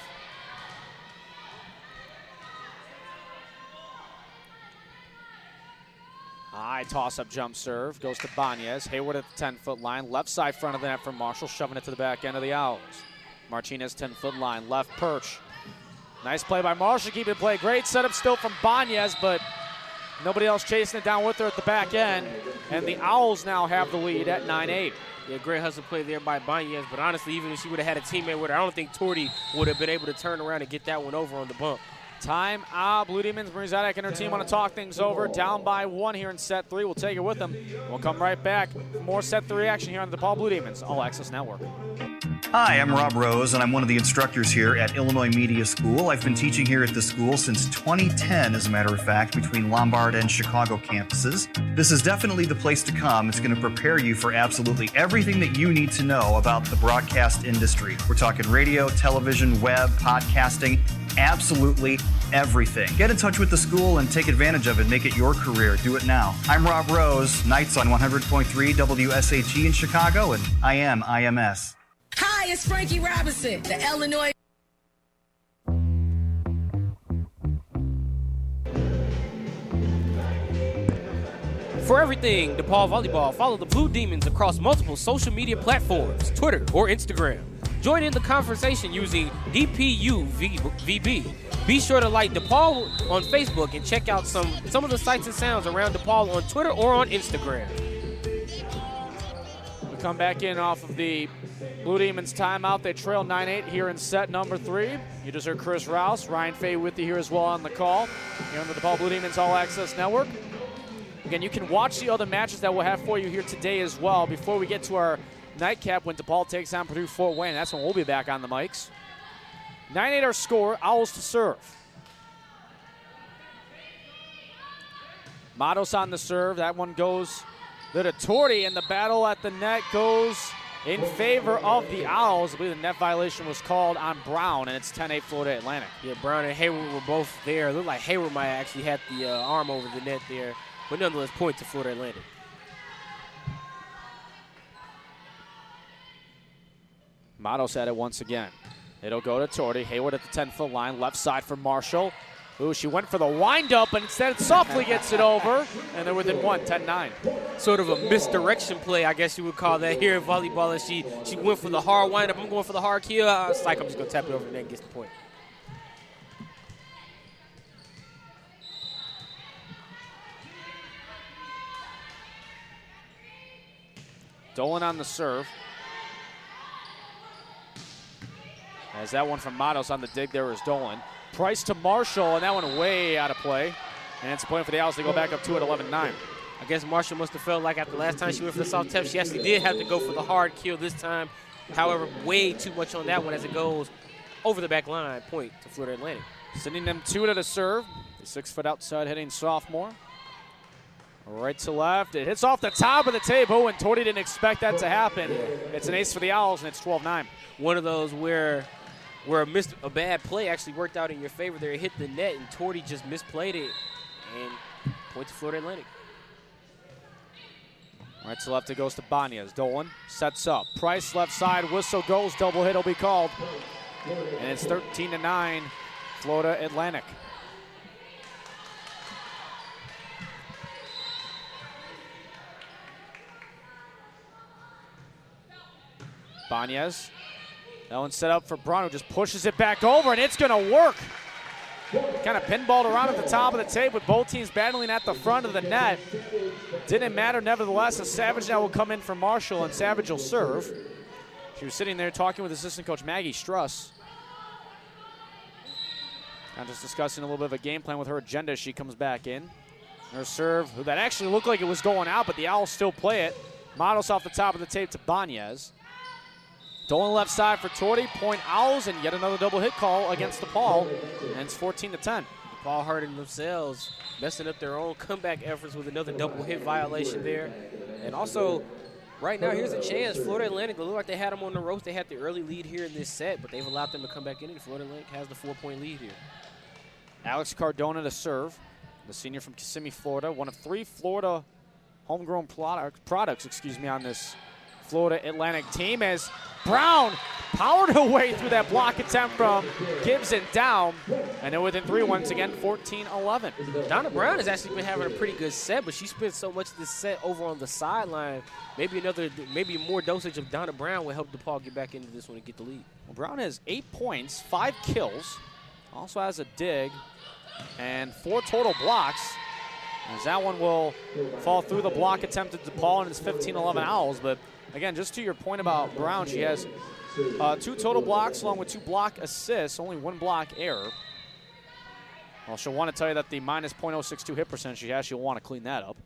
High toss-up jump serve. Goes to Banez. Hayward at the ten-foot line. Left side front of the net for Marshall, shoving it to the back end of the Owls. Martinez, ten-foot line. Left perch. Nice play by Marshall, keeping play. Great setup still from Banez, but nobody else chasing it down with her at the back end. And the Owls now have the lead at nine eight.
Yeah, great hustle play there by Banez, but honestly, even if she would have had a teammate with her, I don't think Torty would have been able to turn around and get that one over on the bump.
Time out. Blue Demons, Marie Zadek and her team want to talk things over. Down by one here in set three. We'll take it with them. We'll come right back for more set three action here on the DePaul Blue Demons All Access Network.
Hi, I'm Rob Rose, and I'm one of the instructors here at Illinois Media School. I've been teaching here at the school since twenty ten, as a matter of fact, between Lombard and Chicago campuses. This is definitely the place to come. It's going to prepare you for absolutely everything that you need to know about the broadcast industry. We're talking radio, television, web, podcasting, absolutely everything. Get in touch with the school and take advantage of it. Make it your career. Do it now. I'm Rob Rose, nights on one hundred point three W S H E in Chicago, and I am I M S.
Hi, it's Frankie Robinson, the Illinois.
For everything DePaul volleyball, follow the Blue Demons across multiple social media platforms, Twitter or Instagram. Join in the conversation using D P U V B. Be sure to like DePaul on Facebook and check out some, some of the sights and sounds around DePaul on Twitter or on Instagram.
We come back in off of the Blue Demons timeout. They trail nine eight here in set number three. You just heard Chris Rouse, Ryan Fay with you here as well on the call here on the DePaul Blue Demons All Access Network. Again, you can watch the other matches that we'll have for you here today as well before we get to our nightcap when DePaul takes on Purdue Fort Wayne. That's when we'll be back on the mics. nine eight our score, Owls to serve. Matos on the serve. That one goes to Torti, and the battle at the net goes in favor of the Owls. I believe the net violation was called on Brown, and it's ten eight Florida Atlantic.
Yeah, Brown and Hayward were both there. It looked like Hayward might actually have the uh, arm over the net there, but nonetheless, point to Florida Atlantic.
Matos at it once again. It'll go to Torti. Hayward at the ten-foot line, left side for Marshall. Ooh, she went for the wind-up, but instead it softly gets it over, and they're within one, ten nine.
Sort of a misdirection play, I guess you would call that here in volleyball. As she, she went for the hard wind-up. I'm going for the hard kill. Uh, it's like I'm just going to tap it over the net and gets the point.
Dolan on the serve. As that one from Matos on the dig, there is Dolan. Price to Marshall, and that one way out of play. And it's a point for the Owls to go back up two at eleven nine.
I guess Marshall must have felt like after last time she went for the soft tap, she actually did have to go for the hard kill this time. However, way too much on that one as it goes over the back line, point to Florida Atlantic.
Sending them two to the serve. The six-foot outside hitting sophomore. Right to left. It hits off the top of the table, and Torti didn't expect that to happen. It's an ace for the Owls, and it's twelve nine.
One of those where where a, missed, a bad play actually worked out in your favor there. It hit the net, and Torti just misplayed it. And point to Florida Atlantic.
Right to left, it goes to Banyas. Dolan sets up. Price left side, whistle goes, double hit will be called. And it's thirteen to nine, Florida Atlantic. Banyas. That one set up for Brown, who just pushes it back over, and it's going to work. Kind of pinballed around at the top of the tape with both teams battling at the front of the net. Didn't matter, nevertheless, as Savage now will come in for Marshall, and Savage will serve. She was sitting there talking with assistant coach Maggie Struss. Now just discussing a little bit of a game plan with her agenda as she comes back in. Her serve, that actually looked like it was going out, but the Owls still play it. Matos off the top of the tape to Banyas. Dolan left side for Torti, point Owls, and yet another double hit call against DePaul, and it's fourteen to ten.
DePaul hurting themselves, messing up their own comeback efforts with another double hit violation there. And also, right now, here's a chance. Florida Atlantic, they look like they had them on the ropes. They had the early lead here in this set, but they've allowed them to come back in, and Florida Atlantic has the four-point lead here.
Alex Cardona to serve, the senior from Kissimmee, Florida, one of three Florida homegrown product, products, excuse me, on this Florida Atlantic team, as Brown powered her way through that block attempt from Gibson down, and then within three once again, fourteen eleven.
Donna Brown has actually been having a pretty good set, but she spent so much of this set over on the sideline. Maybe another, maybe more dosage of Donna Brown will help DePaul get back into this one and get the lead.
Well, Brown has eight points, five kills, also has a dig, and four total blocks. As that one will fall through the block attempt at DePaul, and it's fifteen eleven Owls. But again, just to your point about Brown, she has uh, two total blocks along with two block assists, only one block error. Well, she'll want to tell you that the minus point oh six two hit percent she has, she'll want to clean that up.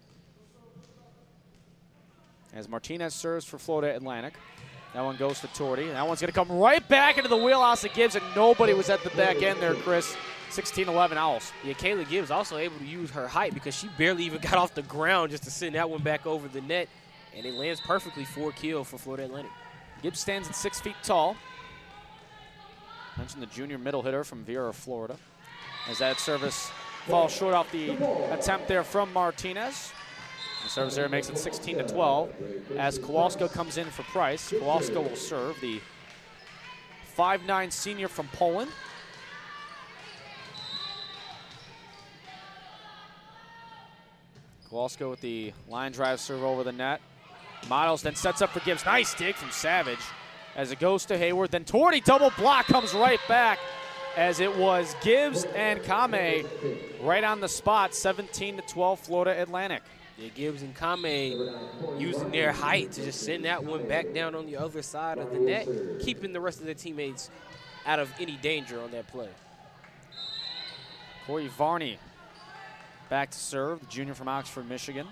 As Martinez serves for Florida Atlantic. That one goes to Torti. That one's going to come right back into the wheelhouse of Gibbs, and nobody was at the back end there, Chris. sixteen eleven Owls.
Yeah, Kayla Gibbs also able to use her height because she barely even got off the ground just to send that one back over the net, and it lands perfectly for a kill for Florida Atlantic.
Gibbs stands at six feet tall. Mentioned the junior middle hitter from Vera, Florida. As that service falls short off the attempt there from Martinez. The service there makes it sixteen to twelve as Kowalska comes in for Price. Kowalska will serve, the five nine senior from Poland. Kowalska with the line drive serve over the net. Matos then sets up for Gibbs. Nice dig from Savage as it goes to Hayward. Then Torty double block comes right back as it was Gibbs and Kame right on the spot. seventeen to twelve Florida Atlantic.
Yeah, Gibbs and Kame using their height to just send that one back down on the other side of the net, keeping the rest of their teammates out of any danger on that play.
Corey Varney back to serve, the junior from Oxford, Michigan.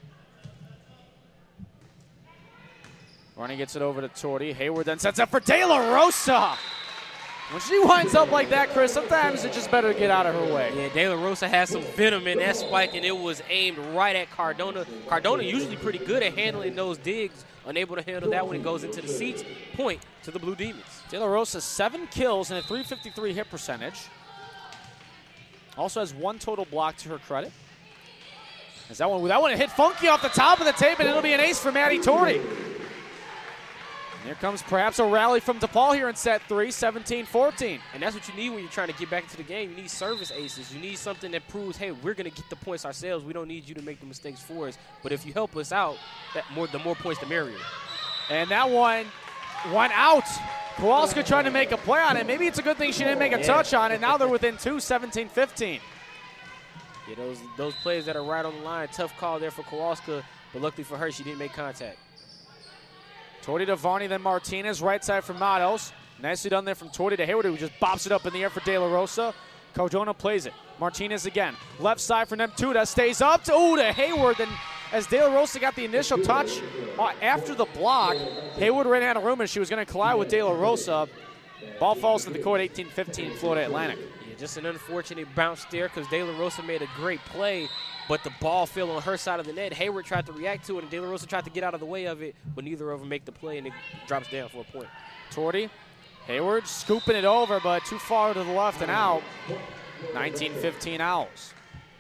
Varney gets it over to Torty. Hayward then sets up for De La Rosa. When she winds up like that, Chris, sometimes it's just better to get out of her way.
Yeah, De La Rosa has some venom in that spike, and it was aimed right at Cardona. Cardona usually pretty good at handling those digs. Unable to handle that when it goes into the seats. Point to the Blue Demons.
De La Rosa, seven kills and a three fifty-three hit percentage. Also has one total block to her credit. As that one, that one hit funky off the top of the tape, and it'll be an ace for Maddie Torty. And here comes perhaps a rally from DePaul here in set three, seventeen fourteen.
And that's what you need when you're trying to get back into the game. You need service aces. You need something that proves, hey, we're going to get the points ourselves. We don't need you to make the mistakes for us. But if you help us out, that more the more points, the merrier.
And that one went out. Kowalska trying to make a play on it. Maybe it's a good thing she didn't make a yeah. touch on it. Now they're within two, seventeen fifteen.
Yeah, those, those plays that are right on the line, tough call there for Kowalska. But luckily for her, she didn't make contact.
Torty to Varney, then Martinez, right side from Matos. Nicely done there from Torty to Hayward, who just bops it up in the air for De La Rosa. Cardona plays it. Martinez again. Left side for Nemtuda, stays up to, ooh, to Hayward. Then as De La Rosa got the initial touch uh, after the block, Hayward ran out of room and she was going to collide with De La Rosa. Ball falls to the court, eighteen fifteen, Florida Atlantic.
Yeah, just an unfortunate bounce there because De La Rosa made a great play, but the ball fell on her side of the net. Hayward tried to react to it, and De La Rosa tried to get out of the way of it, but neither of them make the play, and it drops down for a point.
Torty, Hayward scooping it over, but too far to the left and out. nineteen fifteen Owls.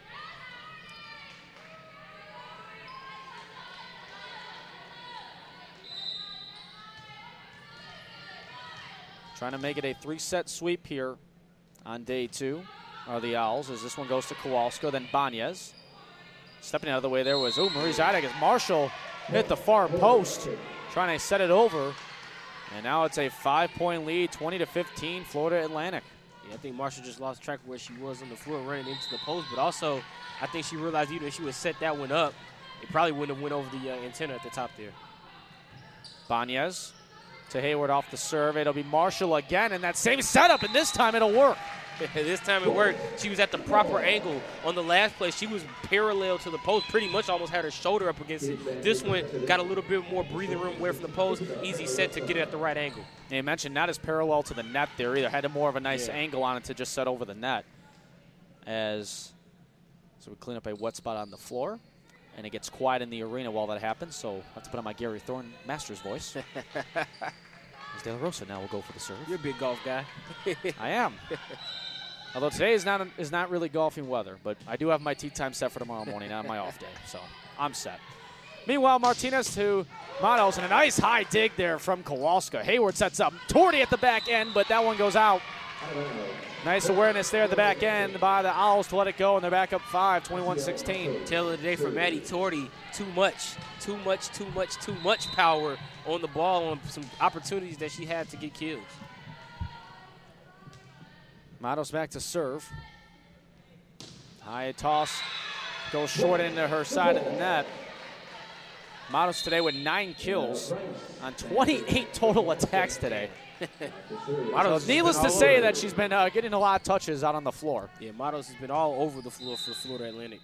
Trying to make it a three-set sweep here on day two are the Owls as this one goes to Kowalska, then Banez. Stepping out of the way there was, oh, Marie Zidek as Marshall hit the far post, trying to set it over. And now it's a five-point lead, twenty to fifteen, Florida Atlantic.
Yeah, I think Marshall just lost track of where she was on the floor running into the post, but also I think she realized even if she would set that one up, it probably wouldn't have went over the uh, antenna at the top there.
Banez to Hayward off the serve. It'll be Marshall again, and that same setup, and this time it'll work.
This time it worked. She was at the proper angle. On the last play, she was parallel to the post, pretty much almost had her shoulder up against it. This one got a little bit more breathing room away from the post. Easy set to get it at the right angle.
Yeah, you mentioned not as parallel to the net there either. Had a more of a nice yeah. angle on it to just set over the net. As so we clean up a wet spot on the floor, and it gets quiet in the arena while that happens. So I have to put on my Gary Thorne Masters voice. As De La Rosa now will go for the serve.
You're a big golf guy.
I am. Although today is not is not really golfing weather, but I do have my tee time set for tomorrow morning on my off day, so I'm set. Meanwhile, Martinez to Matos, and a nice high dig there from Kowalska. Hayward sets up. Torty at the back end, but that one goes out. Nice awareness there at the back end by the Owls to let it go, and they're back up five, twenty-one sixteen.
Tail of the day for Maddie Torty. Too much, too much, too much, too much power on the ball on some opportunities that she had to get kills.
Matos back to serve. High toss goes short into her side of the net. Matos today with nine kills on twenty-eight total attacks today. So needless to say that she's been uh, getting a lot of touches out on the floor.
Yeah, Matos has been all over the floor for Florida Atlantic.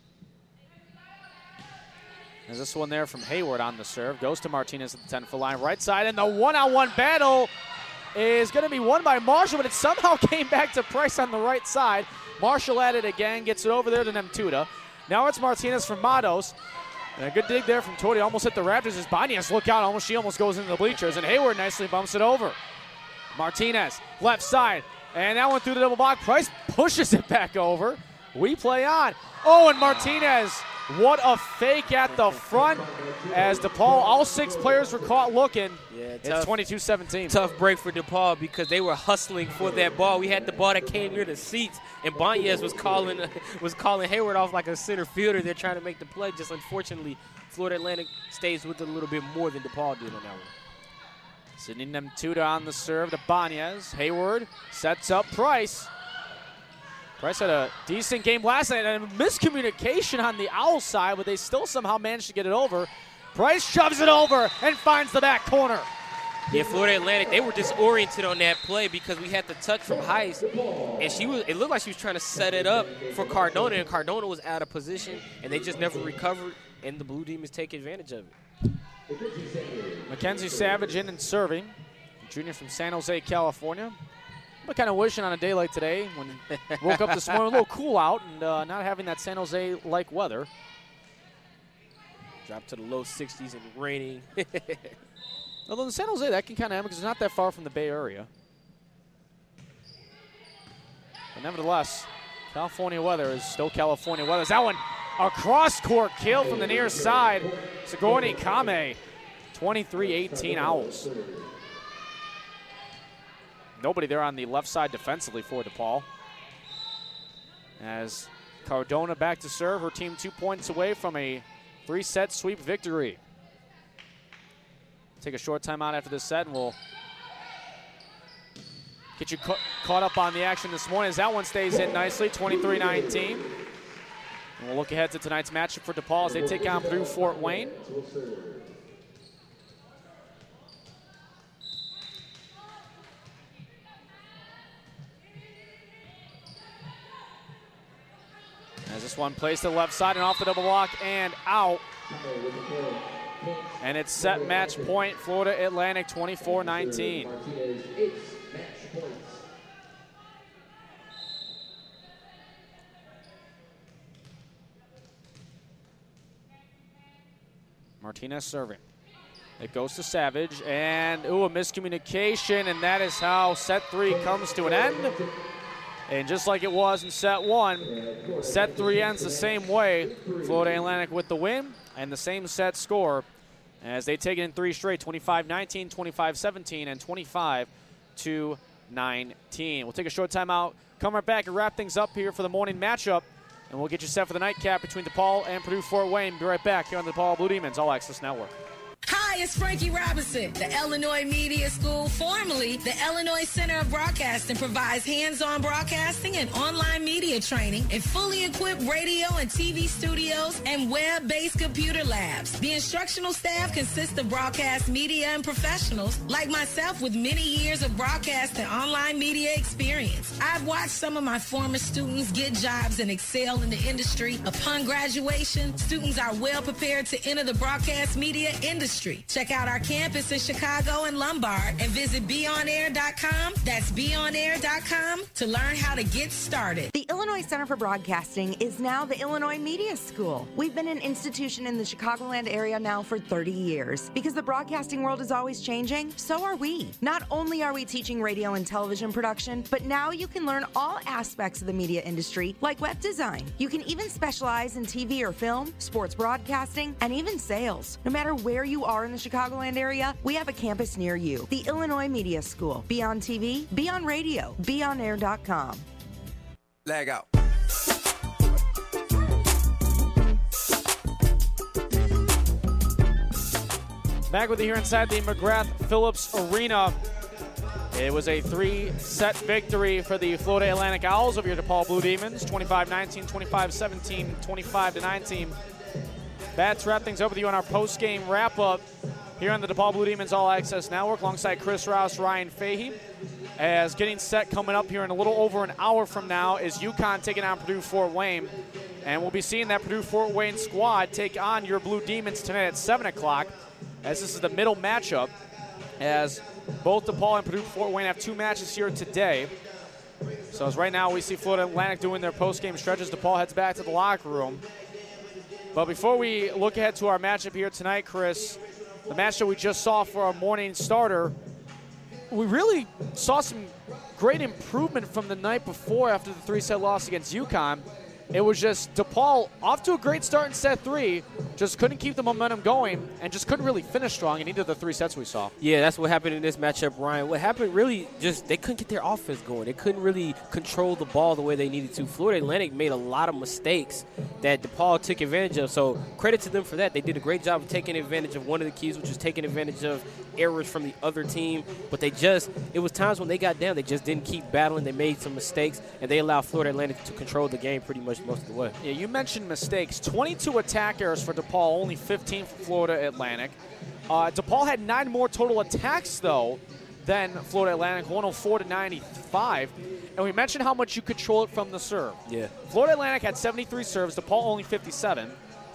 There's this one there from Hayward on the serve. Goes to Martinez at the ten-foot line. Right side, and the one-on-one battle is going to be won by Marshall, but it somehow came back to Price on the right side. Marshall at it again, gets it over there to Nemtuda. Now it's Martinez from Matos. And a good dig there from Torty, almost hit the Raptors as Banez look out, almost she almost goes into the bleachers, and Hayward nicely bumps it over. Martinez, left side, and that one through the double block. Price pushes it back over. We play on. Oh, and Martinez What a fake at the front as DePaul, all six players were caught looking.
Yeah,
it's twenty-two seventeen.
Tough break for DePaul because they were hustling for that ball. We had the ball that came near the seats, and Banez was calling was calling Hayward off like a center fielder. They're trying to make the play. Just unfortunately, Florida Atlantic stays with it a little bit more than DePaul did on that one.
Sidney Nemtuda on the serve to Banez. Hayward sets up Price. Price had a decent game last night, and a miscommunication on the Owl side, but they still somehow managed to get it over. Price shoves it over and finds the back corner.
Yeah, Florida Atlantic, they were disoriented on that play because we had the touch from Heiss, and she was. It looked like she was trying to set it up for Cardona, and Cardona was out of position, and they just never recovered, and the Blue Demons take advantage of it.
Mackenzie Savage in and serving, junior from San Jose, California. I'm kind of wishing on a day like today when woke up this morning a little cool out and uh, not having that San Jose-like weather.
Dropped to the low sixties and raining.
Although in San Jose, that can kind of happen because it's not that far from the Bay Area. But nevertheless, California weather is still California weather. That one, a cross-court kill from the near side. Sigourney Kame, twenty-three eighteen Owls. Nobody there on the left side defensively for DePaul. As Cardona back to serve, her team two points away from a three-set sweep victory. Take a short timeout after this set, and we'll get you ca caught up on the action this morning as that one stays in nicely, twenty-three nineteen. And we'll look ahead to tonight's matchup for DePaul as they take on Purdue Fort Wayne. As this one plays to the left side and off the double block and out. And it's set match point, Florida Atlantic twenty-four nineteen. Martinez serving. It goes to Savage, and ooh, a miscommunication, and that is how set three comes to an end. And just like it was in set one, set three ends the same way. Florida Atlantic with the win and the same set score as they take it in three straight, twenty-five nineteen, twenty-five seventeen, and twenty-five to nineteen. We'll take a short timeout, come right back and wrap things up here for the morning matchup, and we'll get you set for the nightcap between DePaul and Purdue Fort Wayne. Be right back here on the DePaul Blue Demons All Access Network.
Hi, it's Frankie Robinson. The Illinois Media School, formerly the Illinois Center of Broadcasting, provides hands-on broadcasting and online media training in fully equipped radio and T V studios and web-based computer labs. The instructional staff consists of broadcast media and professionals like myself with many years of broadcast and online media experience. I've watched some of my former students get jobs and excel in the industry. Upon graduation, students are well prepared to enter the broadcast media industry. Check out our campus in Chicago and Lombard and visit be on air dot com. That's be on air dot com to learn how to get started.
The Illinois Center for Broadcasting is now the Illinois Media School. We've been an institution in the Chicagoland area now for thirty years. Because the broadcasting world is always changing, so are we. Not only are we teaching radio and television production, but now you can learn all aspects of the media industry, like web design. You can even specialize in T V or film, sports broadcasting, and even sales. No matter where you are in the Chicagoland area, we have a campus near you. The Illinois Media School. Be on T V, be on radio, be on air dot com.
Lag out.
Back with you here inside the McGrath Phillips Arena. It was a three-set victory for the Florida Atlantic Owls over your DePaul Blue Demons, twenty-five nineteen, twenty-five seventeen, twenty-five to nineteen. Bats wrap things up with you on our post-game wrap-up here on the DePaul Blue Demons All Access Network alongside Chris Rouse, Ryan Fahey. As getting set coming up here in a little over an hour from now is UConn taking on Purdue Fort Wayne. And we'll be seeing that Purdue Fort Wayne squad take on your Blue Demons tonight at seven o'clock, as this is the middle matchup, as both DePaul and Purdue Fort Wayne have two matches here today. So as right now we see Florida Atlantic doing their post-game stretches, DePaul heads back to the locker room. But before we look ahead to our matchup here tonight, Chris, the match that we just saw for our morning starter, we really saw some great improvement from the night before after the three-set loss against UConn. it was just DePaul off to a great start in set three, just couldn't keep the momentum going and just couldn't really finish strong in either of the three sets we saw.
Yeah, that's what happened in this matchup, Ryan. What happened really just they couldn't get their offense going. They couldn't really control the ball the way they needed to. Florida Atlantic made a lot of mistakes that DePaul took advantage of, so credit to them for that. They did a great job of taking advantage of one of the keys, which was taking advantage of errors from the other team, but they just, it was times when they got down, they just didn't keep battling. They made some mistakes, and they allowed Florida Atlantic to control the game pretty much most of the way.
Yeah, you mentioned mistakes. twenty-two attack errors for DePaul, only fifteen for Florida Atlantic. Uh, DePaul had nine more total attacks, though, than Florida Atlantic, one oh four to ninety-five. And we mentioned how much you control it from the serve.
Yeah.
Florida Atlantic had seventy-three serves, DePaul only fifty-seven.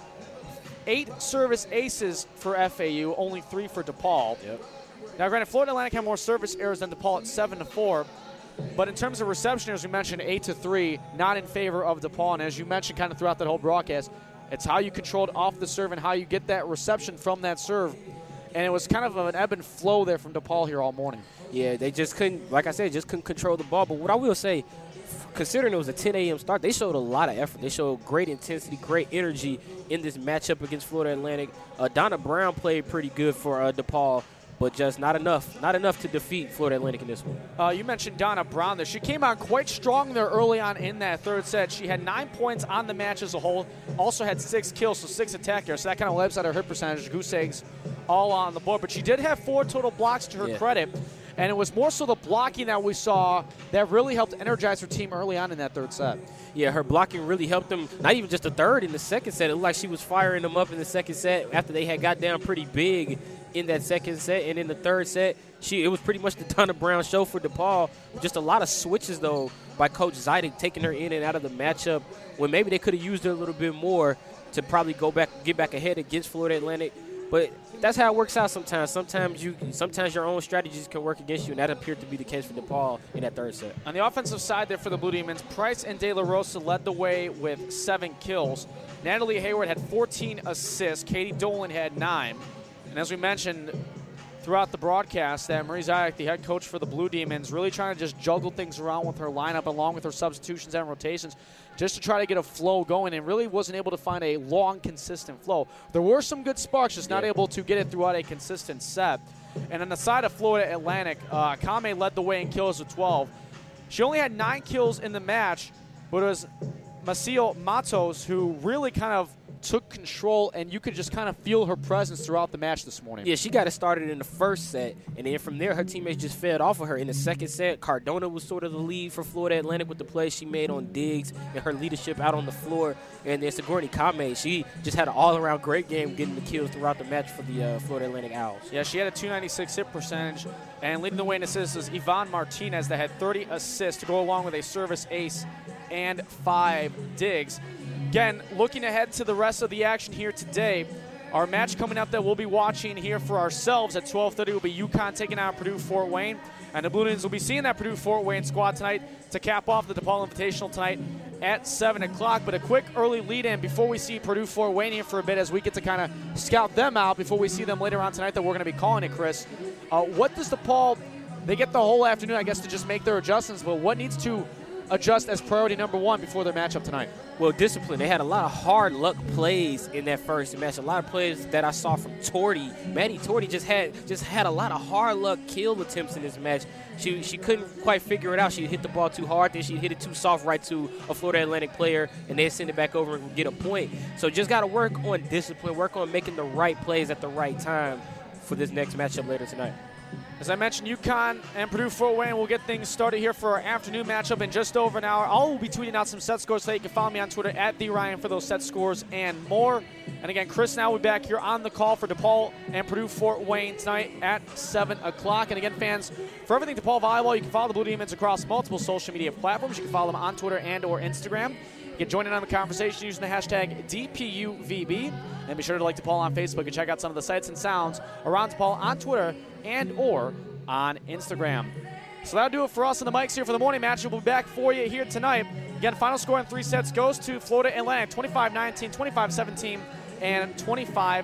Eight service aces for F A U, only three for DePaul.
Yep.
Now, granted, Florida Atlantic had more service errors than DePaul at seven to four. But in terms of reception errors, we mentioned eight to three, not in favor of DePaul. And as you mentioned kind of throughout that whole broadcast, it's how you control it off the serve and how you get that reception from that serve. And it was kind of an ebb and flow there from DePaul here all morning.
Yeah, they just couldn't, like I said, just couldn't control the ball. But what I will say, considering it was a ten a.m. start, they showed a lot of effort. They showed great intensity, great energy in this matchup against Florida Atlantic. Uh, Donna Brown played pretty good for uh, DePaul, but just not enough. Not enough to defeat Florida Atlantic in this one.
Uh, you mentioned Donna Brown there. She came on quite strong there early on in that third set. She had nine points on the match as a whole, also had six kills, so six attack errors. So that kind of wipes out her hit percentage. Goose eggs all on the board. But she did have four total blocks to her
yeah.
credit. And it was more so the blocking that we saw that really helped energize her team early on in that third set.
Yeah, her blocking really helped them, not even just the third, in the second set. It looked like she was firing them up in the second set after they had got down pretty big in that second set. And in the third set, she it was pretty much the Donna Brown show for DePaul. Just a lot of switches, though, by Coach Zidek, taking her in and out of the matchup when maybe they could have used her a little bit more to probably go back, get back ahead against Florida Atlantic. But that's how it works out sometimes. Sometimes you, sometimes your own strategies can work against you, and that appeared to be the case for DePaul in that third set.
On the offensive side there for the Blue Demons, Price and De La Rosa led the way with seven kills. Natalie Hayward had fourteen assists. Katie Dolan had nine. And as we mentioned throughout the broadcast, that Marie Zayek, the head coach for the Blue Demons, really trying to just juggle things around with her lineup along with her substitutions and rotations just to try to get a flow going, and really wasn't able to find a long, consistent flow. There were some good sparks, just not
yeah.
able to get it throughout a consistent set. And on the side of Florida Atlantic, uh, Kame led the way in kills with twelve. She only had nine kills in the match, but it was Macio Matos who really kind of took control, and you could just kind of feel her presence throughout the match this morning.
Yeah, she got it started in the first set, and then from there, her teammates just fed off of her. In the second set, Cardona was sort of the lead for Florida Atlantic with the play she made on Diggs and her leadership out on the floor. And then Sigourney Kame, she just had an all-around great game getting the kills throughout the match for the uh, Florida Atlantic Owls.
Yeah, she had a two ninety-six hit percentage, and leading the way in assists is Yvonne Martinez that had thirty assists to go along with a service ace and five digs. Again, looking ahead to the rest of the action here today, our match coming up that we'll be watching here for ourselves at twelve thirty will be UConn taking out Purdue Fort Wayne. And the Blue Demons will be seeing that Purdue Fort Wayne squad tonight to cap off the DePaul Invitational tonight at seven o'clock. But a quick early lead-in before we see Purdue Fort Wayne here for a bit as we get to kind of scout them out before we see them later on tonight that we're going to be calling it, Chris. Uh, what does DePaul, they get the whole afternoon, I guess, to just make their adjustments, but what needs to adjust as priority number one before their matchup tonight?
Well, discipline. They had a lot of hard luck plays in that first match. A lot of plays that I saw from Torty. Maddie Torty just had just had a lot of hard luck kill attempts in this match. She she couldn't quite figure it out. She'd hit the ball too hard, then she'd hit it too soft right to a Florida Atlantic player, and they'd send it back over and get a point. So just got to work on discipline, work on making the right plays at the right time for this next matchup later tonight.
As I mentioned, UConn and Purdue Fort Wayne will get things started here for our afternoon matchup in just over an hour. I will be tweeting out some set scores today. You can follow me on Twitter at the Ryan for those set scores and more. And again, Chris and I will be back here on the call for DePaul and Purdue Fort Wayne tonight at seven o'clock. And again, fans, for everything DePaul Volleyball, you can follow the Blue Demons across multiple social media platforms. You can follow them on Twitter and or Instagram. You can join in on the conversation using the hashtag D P U V B. And be sure to like DePaul on Facebook and check out some of the sights and sounds around DePaul on Twitter and or on Instagram. So that'll do it for us on the mics here for the morning match. We'll be back for you here tonight. Again, final score in three sets goes to Florida Atlantic, twenty-five nineteen, twenty-five seventeen, and twenty-five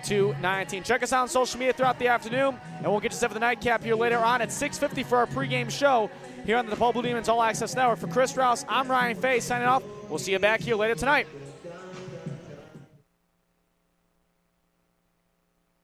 two nineteen. Check us out on social media throughout the afternoon, and we'll get you set for the nightcap here later on at six fifty for our pregame show here on the DePaul Blue Demons All Access Network. For Chris Rouse, I'm Ryan Fay signing off. We'll see you back here later tonight.